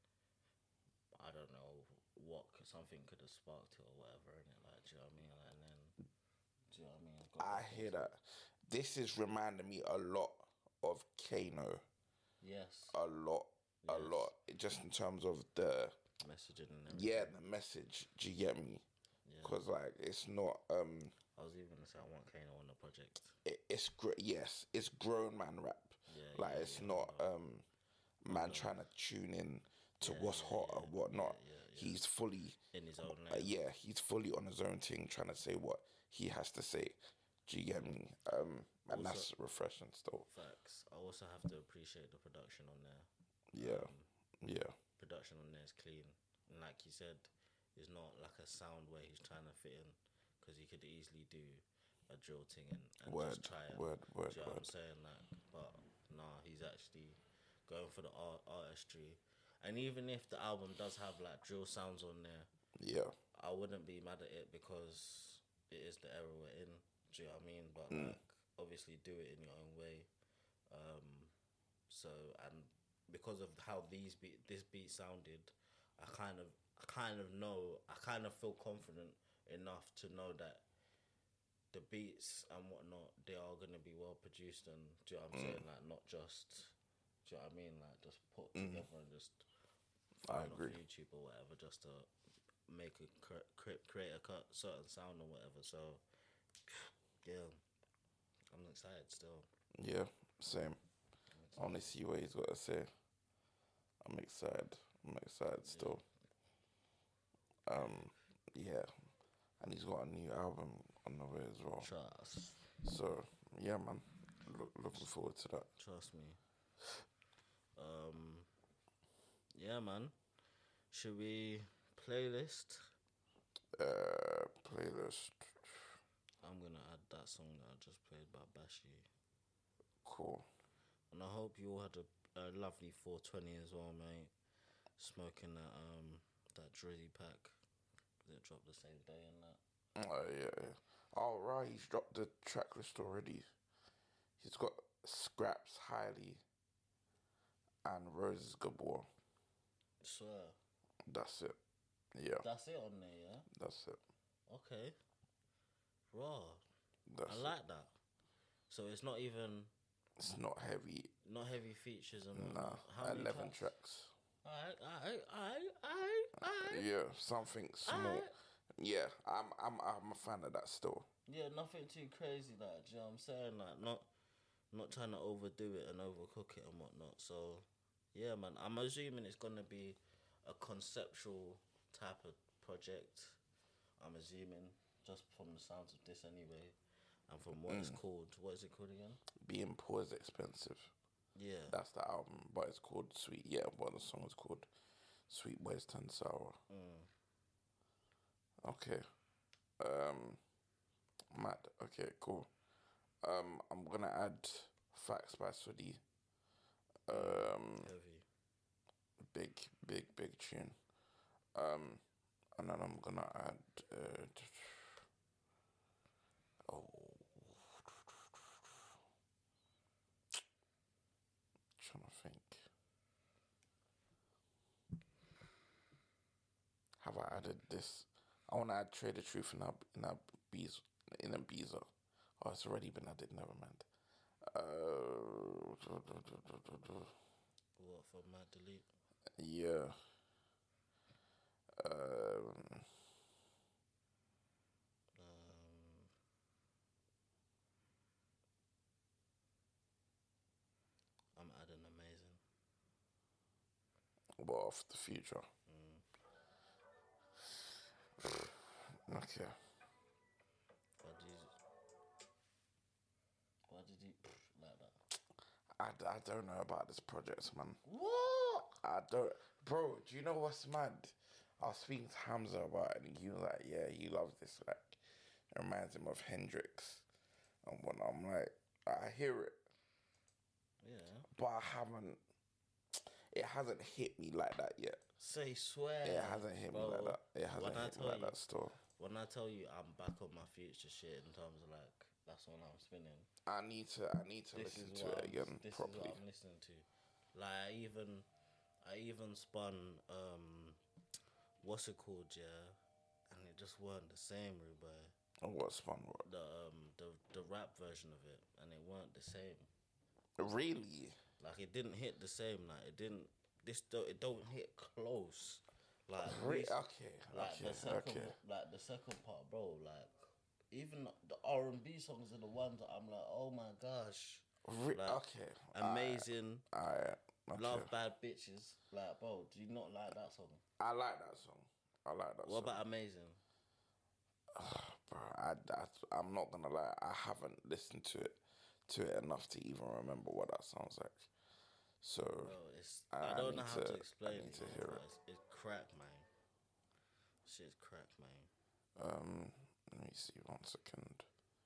I don't know what could, something could have sparked it or whatever. And it, like, do you know what I mean? Like, and then, do you know what I mean? Got I back hear into that. This is reminding me a lot of Kano. it. Yes. A lot, a Yes. lot. Just in terms of the Messaging and everything. yeah the message. Do you get me? Because like it's not um I was even gonna say I want Kano on the project. it, it's gr- yes it's grown man rap. Yeah, Like yeah, it's yeah, not I know. um man trying to tune in to Yeah, what's yeah, hot yeah, or whatnot. yeah, yeah, yeah. He's fully In his own uh, lane. yeah he's fully on his own thing, trying to say what he has to say. Do you get me? Um, and Also- that's refreshing still. Facts. I also have to appreciate the production on there. Yeah, Um, yeah, production on there is clean, and like you said, it's not like a sound where he's trying to fit in, because he could easily do a drill thing and, and word, just try it. word, word, Do you know what word. I'm saying? Like, but nah, he's actually going for the art, artistry. And even if the album does have like drill sounds on there, Yeah, I wouldn't be mad at it, because it is the era we're in. Do you know what I mean? But Mm. like, obviously, do it in your own way. Um, so and because of how these beat, this beat sounded, I kind of, I kind of know, I kind of feel confident enough to know that the beats and whatnot, they are gonna be well produced, and do you know what I'm Mm. saying? Like, not just, do you know what I mean? Like, just put together and just I find off agree. YouTube or whatever, just to make a cre- cre- create a cut, certain sound or whatever. So yeah, I'm excited still. yeah, same. I want to see what he's got to say. I'm excited. I'm excited still. Um, yeah, and he's got a new album on the way as well. Trust, So yeah, man, Look, looking forward to that. trust me. Um, yeah, man. Should we playlist? Uh, playlist. I'm gonna add that song that I just played by Bashi. Cool. And I hope you all had a, a lovely four twenty as well, mate. Smoking that um that Drizzy pack that dropped the same day and that. Oh yeah, yeah. Oh right, he's dropped the track list already. He's got Scraps Highly and Roses Gabor. Swear. That's it. Yeah. That's it on there, yeah? That's it. Okay. Raw. That's I it. like that. So it's not even It's not heavy. not heavy features and Nah. whatnot. How many Eleven tracks? tracks. Alright, alright, alright, alright, alright. Yeah, something small. Alright. Yeah, I'm I'm I'm a fan of that still. Yeah, nothing too crazy, like, do you know what I'm saying? Like, not not trying to overdo it and overcook it and whatnot. So, yeah, man, I'm assuming it's going to be a conceptual type of project. I'm assuming, just from the sounds of this anyway, and from what it's called. What is it called again? Being Poor is Expensive. Yeah. That's the album, but it's called Sweet. Yeah, but the song is called Sweet Boys Turn Sour. Mm. Okay. Um, mad. Okay, cool. Um, I'm gonna add Facts by Sudi. Um, Heavy. big, big, big tune. Um, and then I'm gonna add. Uh, oh. Trying to think. Have I added this? I want to add Trade the Truth in a in a bees in a beezer. Oh, it's already been added. Never mind. Uh, What, for Mad Delete? yeah. Um, Um, I'm adding Amazing. well, off the future. Okay. Why did you... Why did you... like that? I, I don't know about this project, man. What? I don't, bro. Do you know what's mad? I was speaking to Hamza about it, and he was like, "Yeah, he loves this. Like, it reminds him of Hendrix." And when I'm like, I hear it, Yeah. but I haven't. It hasn't hit me like that yet. Say swear. It hasn't hit me Bro, like that. It hasn't when I hit me tell like you- that still. When I tell you I'm back on my future shit in terms of like that's when I'm spinning. I need to. I need to This listen is to what it I'm, again this properly. is what I'm listening to. Like I even, I even spun um, what's it called? Yeah, and it just weren't the same, Rubai. Oh, what's fun? What? The um, the the rap version of it, and it weren't the same. Really? Like it didn't hit the same. Like it didn't. This don't. It don't hit close. Like Re- these- okay. Like Okay. the second, Okay. like the second part, bro. Like even the R and B songs are the ones that I'm like, oh my gosh, Re- like, okay. amazing. I. Okay. Love Bad Bitches. Like, bro, do you not like that song? I like that song. I like that What song. about Amazing? Bro, I, I, I'm not gonna lie. I haven't listened to it to it enough to even remember what that sounds like. So Bro, it's I- I, I don't need know how to, to- I explain need it. to man, hear but it. It's, it's crack, man. Shit's crack, man. um, let me see one second.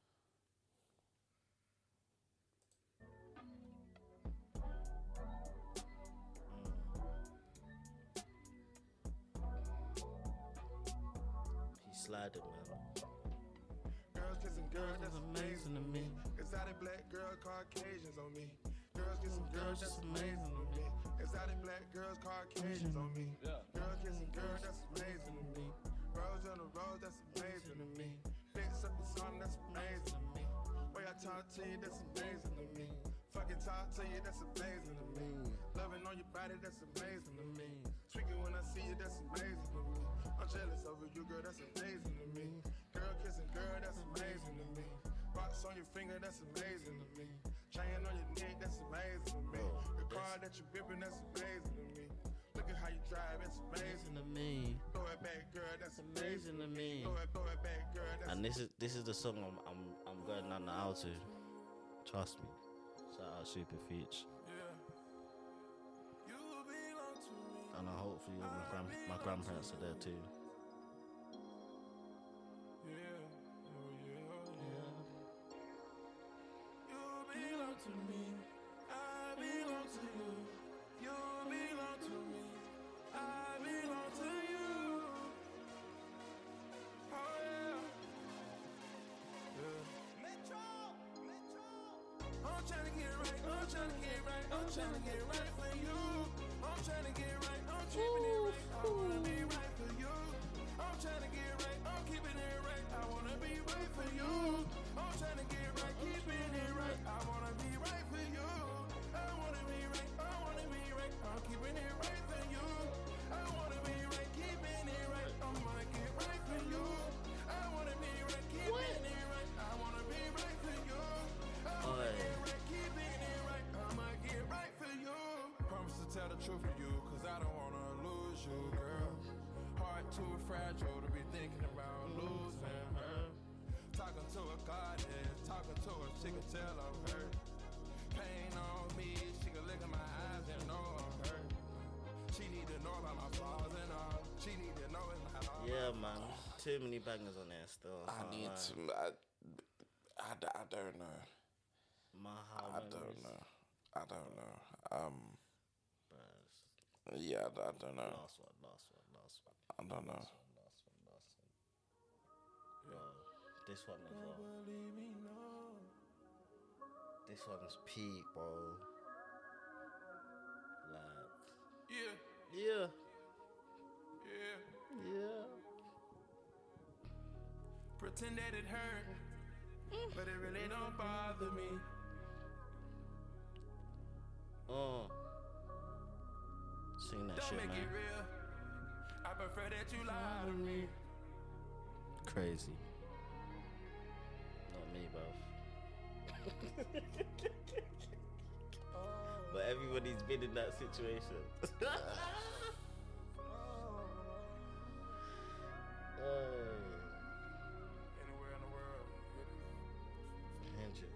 He's sliding, man. Girls kissing girls, That's that's amazing to me. Exotic black girl, Caucasians on me. Girls kissing girls, that's amazing to me. Exotic black girls, Caucasians on me. Girls kissing girls, that's amazing to me. Rose on the rose, that's amazing to me. Fix up the song, that's amazing to me. Way I talk to you, that's amazing to me. Fucking talk to you, that's amazing to me. Loving on your body, that's amazing to me. Tweaking when I see you, that's amazing to me. I'm jealous over you, girl, that's amazing to me. Girl kissing girl, that's amazing to me. Rocks on your finger, that's amazing to me. Chain on your neck, that's amazing to me. The car that you ripping, that's amazing to me. Look at how you drive, that's amazing. To me, Throw it back, girl, that's amazing. amazing to me. Throw it, throw it back, girl, that's And this is this is the song I'm I'm I'm going down the aisle to. Trust me. Shout out Super Feature. Yeah. You belong to me. And I hopefully my grand my grandparents are there too. Yeah. Oh, yeah. Oh, yeah. to me. I belong to you. You belong to me. I belong to you. Oh yeah. Yeah. Metro, Metro. I'm trying to get right. I'm trying to get right. I'm trying to get right for you. I'm trying to get right. I'm keeping it right. I wanna be right for you. I'm trying to get right. I'm keeping it right. I wanna be right for you. I'm trying to get right. Keeping it right. I wanna be right for you. I wanna be right. I wanna be right. I'm keeping it right for you. I wanna be right. Keeping it right. I wanna get right for you. I wanna be right. Keeping it right. I wanna be right for you. I wanna get right. Keeping it right. I'ma get right for you. Promise to tell the truth for you, cause I don't wanna lose you, girl. Heart too fragile to be thinking about losing her. Talking to a goddess, talking to her, she can tell I'm hurt. Pain on me, she can look in my eyes and know I'm hurt. She need to know about my flaws and all. She need to know it's not all. Yeah, man. Too many bangers on there still. I can't need lie. to. I, I, I don't know. My I heart don't memories. know. I don't know. Um. Bruh, Yeah, I, I don't know. Last one, last one, last one. I don't know. Last one, last one, last one. Bro, this one as well. Believe me, no. This one's peak, bro. Like, Yeah, yeah, yeah. yeah. Pretend that it hurt, but it really don't bother me. Oh. Sing that Don't shit, make man. it real. I prefer that you lie to me. Crazy. Not me, bro. But everybody's been in that situation. Hey. Anywhere in the world. Hendrix.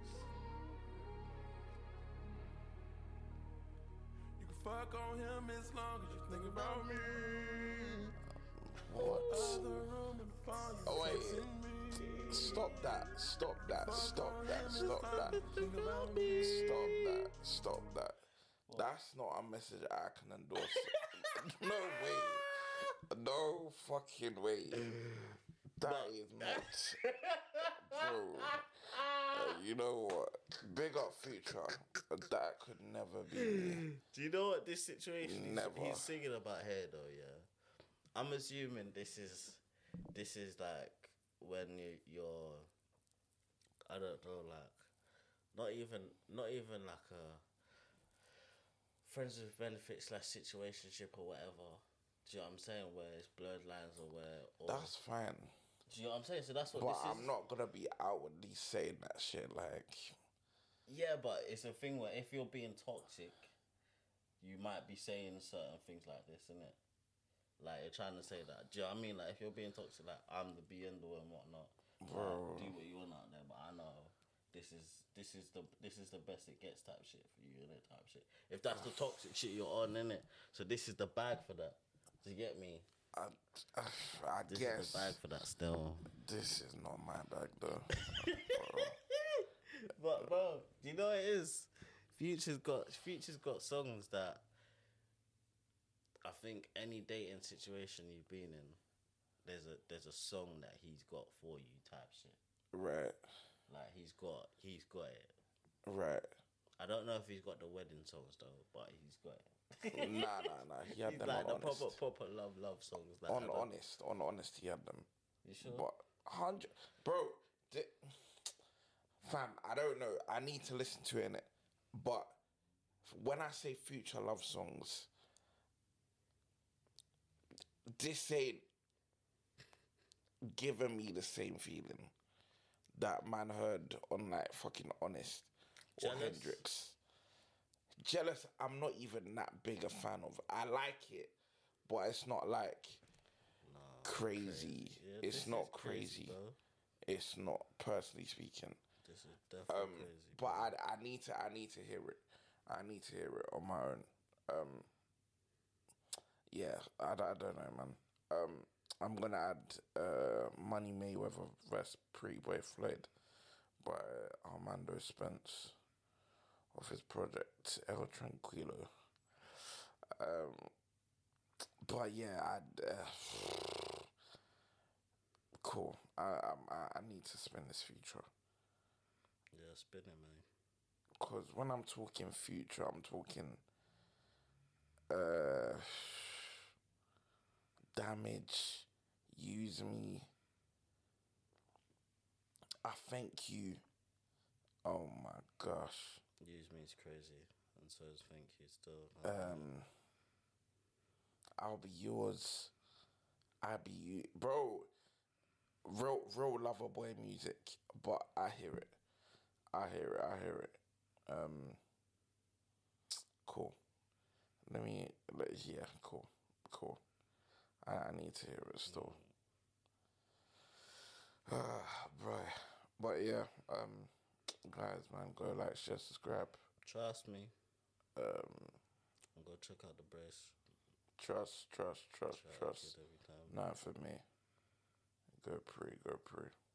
You can fuck on him as long as you think about me. What? Other room in the phone, you Oh, wait. texting me. Stop that. Stop that. Stop that. Stop that. Think about me. Stop that. Stop that. That's not a message I can endorse. No way. No fucking way. That is not. Bro. Uh, you know what? Big up Future. That could never be me. Do you know what this situation is? Never. He's singing about here, though. Yeah, I'm assuming this is this is like when you, you're I don't know, like not even not even like a friends with benefits slash situationship or whatever. Do you know what I'm saying? Where it's blurred lines or where or That's fine. do you know what I'm saying? So that's what But this is. I'm not gonna be outwardly saying that shit. Like, Yeah, but it's a thing where if you're being toxic, you might be saying certain things like this, isn't it? Like you're trying to say that. Do you know what I mean? Like if you're being toxic, like I'm the be and all and whatnot. Bro. Like, do what you want out there, but I know this is this is the this is the best it gets type shit for you, innit? Type shit. If that's the toxic shit you're on, innit? So this is the bag for that. Do you get me? I, I, I This guess is the bag for that still. this is not my bag though. But bro, do you know what it is? Future's got Future's got songs that I think any dating situation you've been in, there's a there's a song that he's got for you type shit. Right, Like he's got he's got it. right. I don't know if he's got the wedding songs though, but he's got it. Nah, nah, nah. He had He's them like the on honest. proper proper love love songs. Like, I On don't- honest, on honest, he had them. You sure? But hundred, bro. Di- fam, I don't know. I need to listen to it in it. But when I say Future love songs, this ain't giving me the same feeling that man heard on like fucking Honest or Jealous? Hendrix. Jealous, I'm not even that big a fan of. I like it, but it's not like crazy. Yeah, It's this not is crazy, crazy. bro. It's not, personally speaking. This is definitely Um, crazy. but I, I need to I need to hear it. I need to hear it on my own. Um, yeah, I, I don't know, man. Um, I'm gonna add uh, Money Mayweather versus Pretty Boy Floyd by Armando Spence. of his project El Tranquilo. Um, but yeah, I uh, cool. I, I I need to spin this Future. Yeah, spin it, man. Cause when I'm talking Future, I'm talking uh, Damage, Use Me, I Thank You. Oh my gosh. Use Me is crazy, and so is Thank You still. Um, I'll Be Yours. I Be You, bro. Real, real lover boy music, but I hear it. I hear it. I hear it. Um, cool. Let me. Let, yeah, cool, cool. I, I need to hear it still. Ah, bro. But yeah, um, guys, man, go like, share, subscribe. Trust me. Um, And go check out the brace. trust, trust, trust, Shout out trust. Kid every time. Not for me. Go pre, go pre.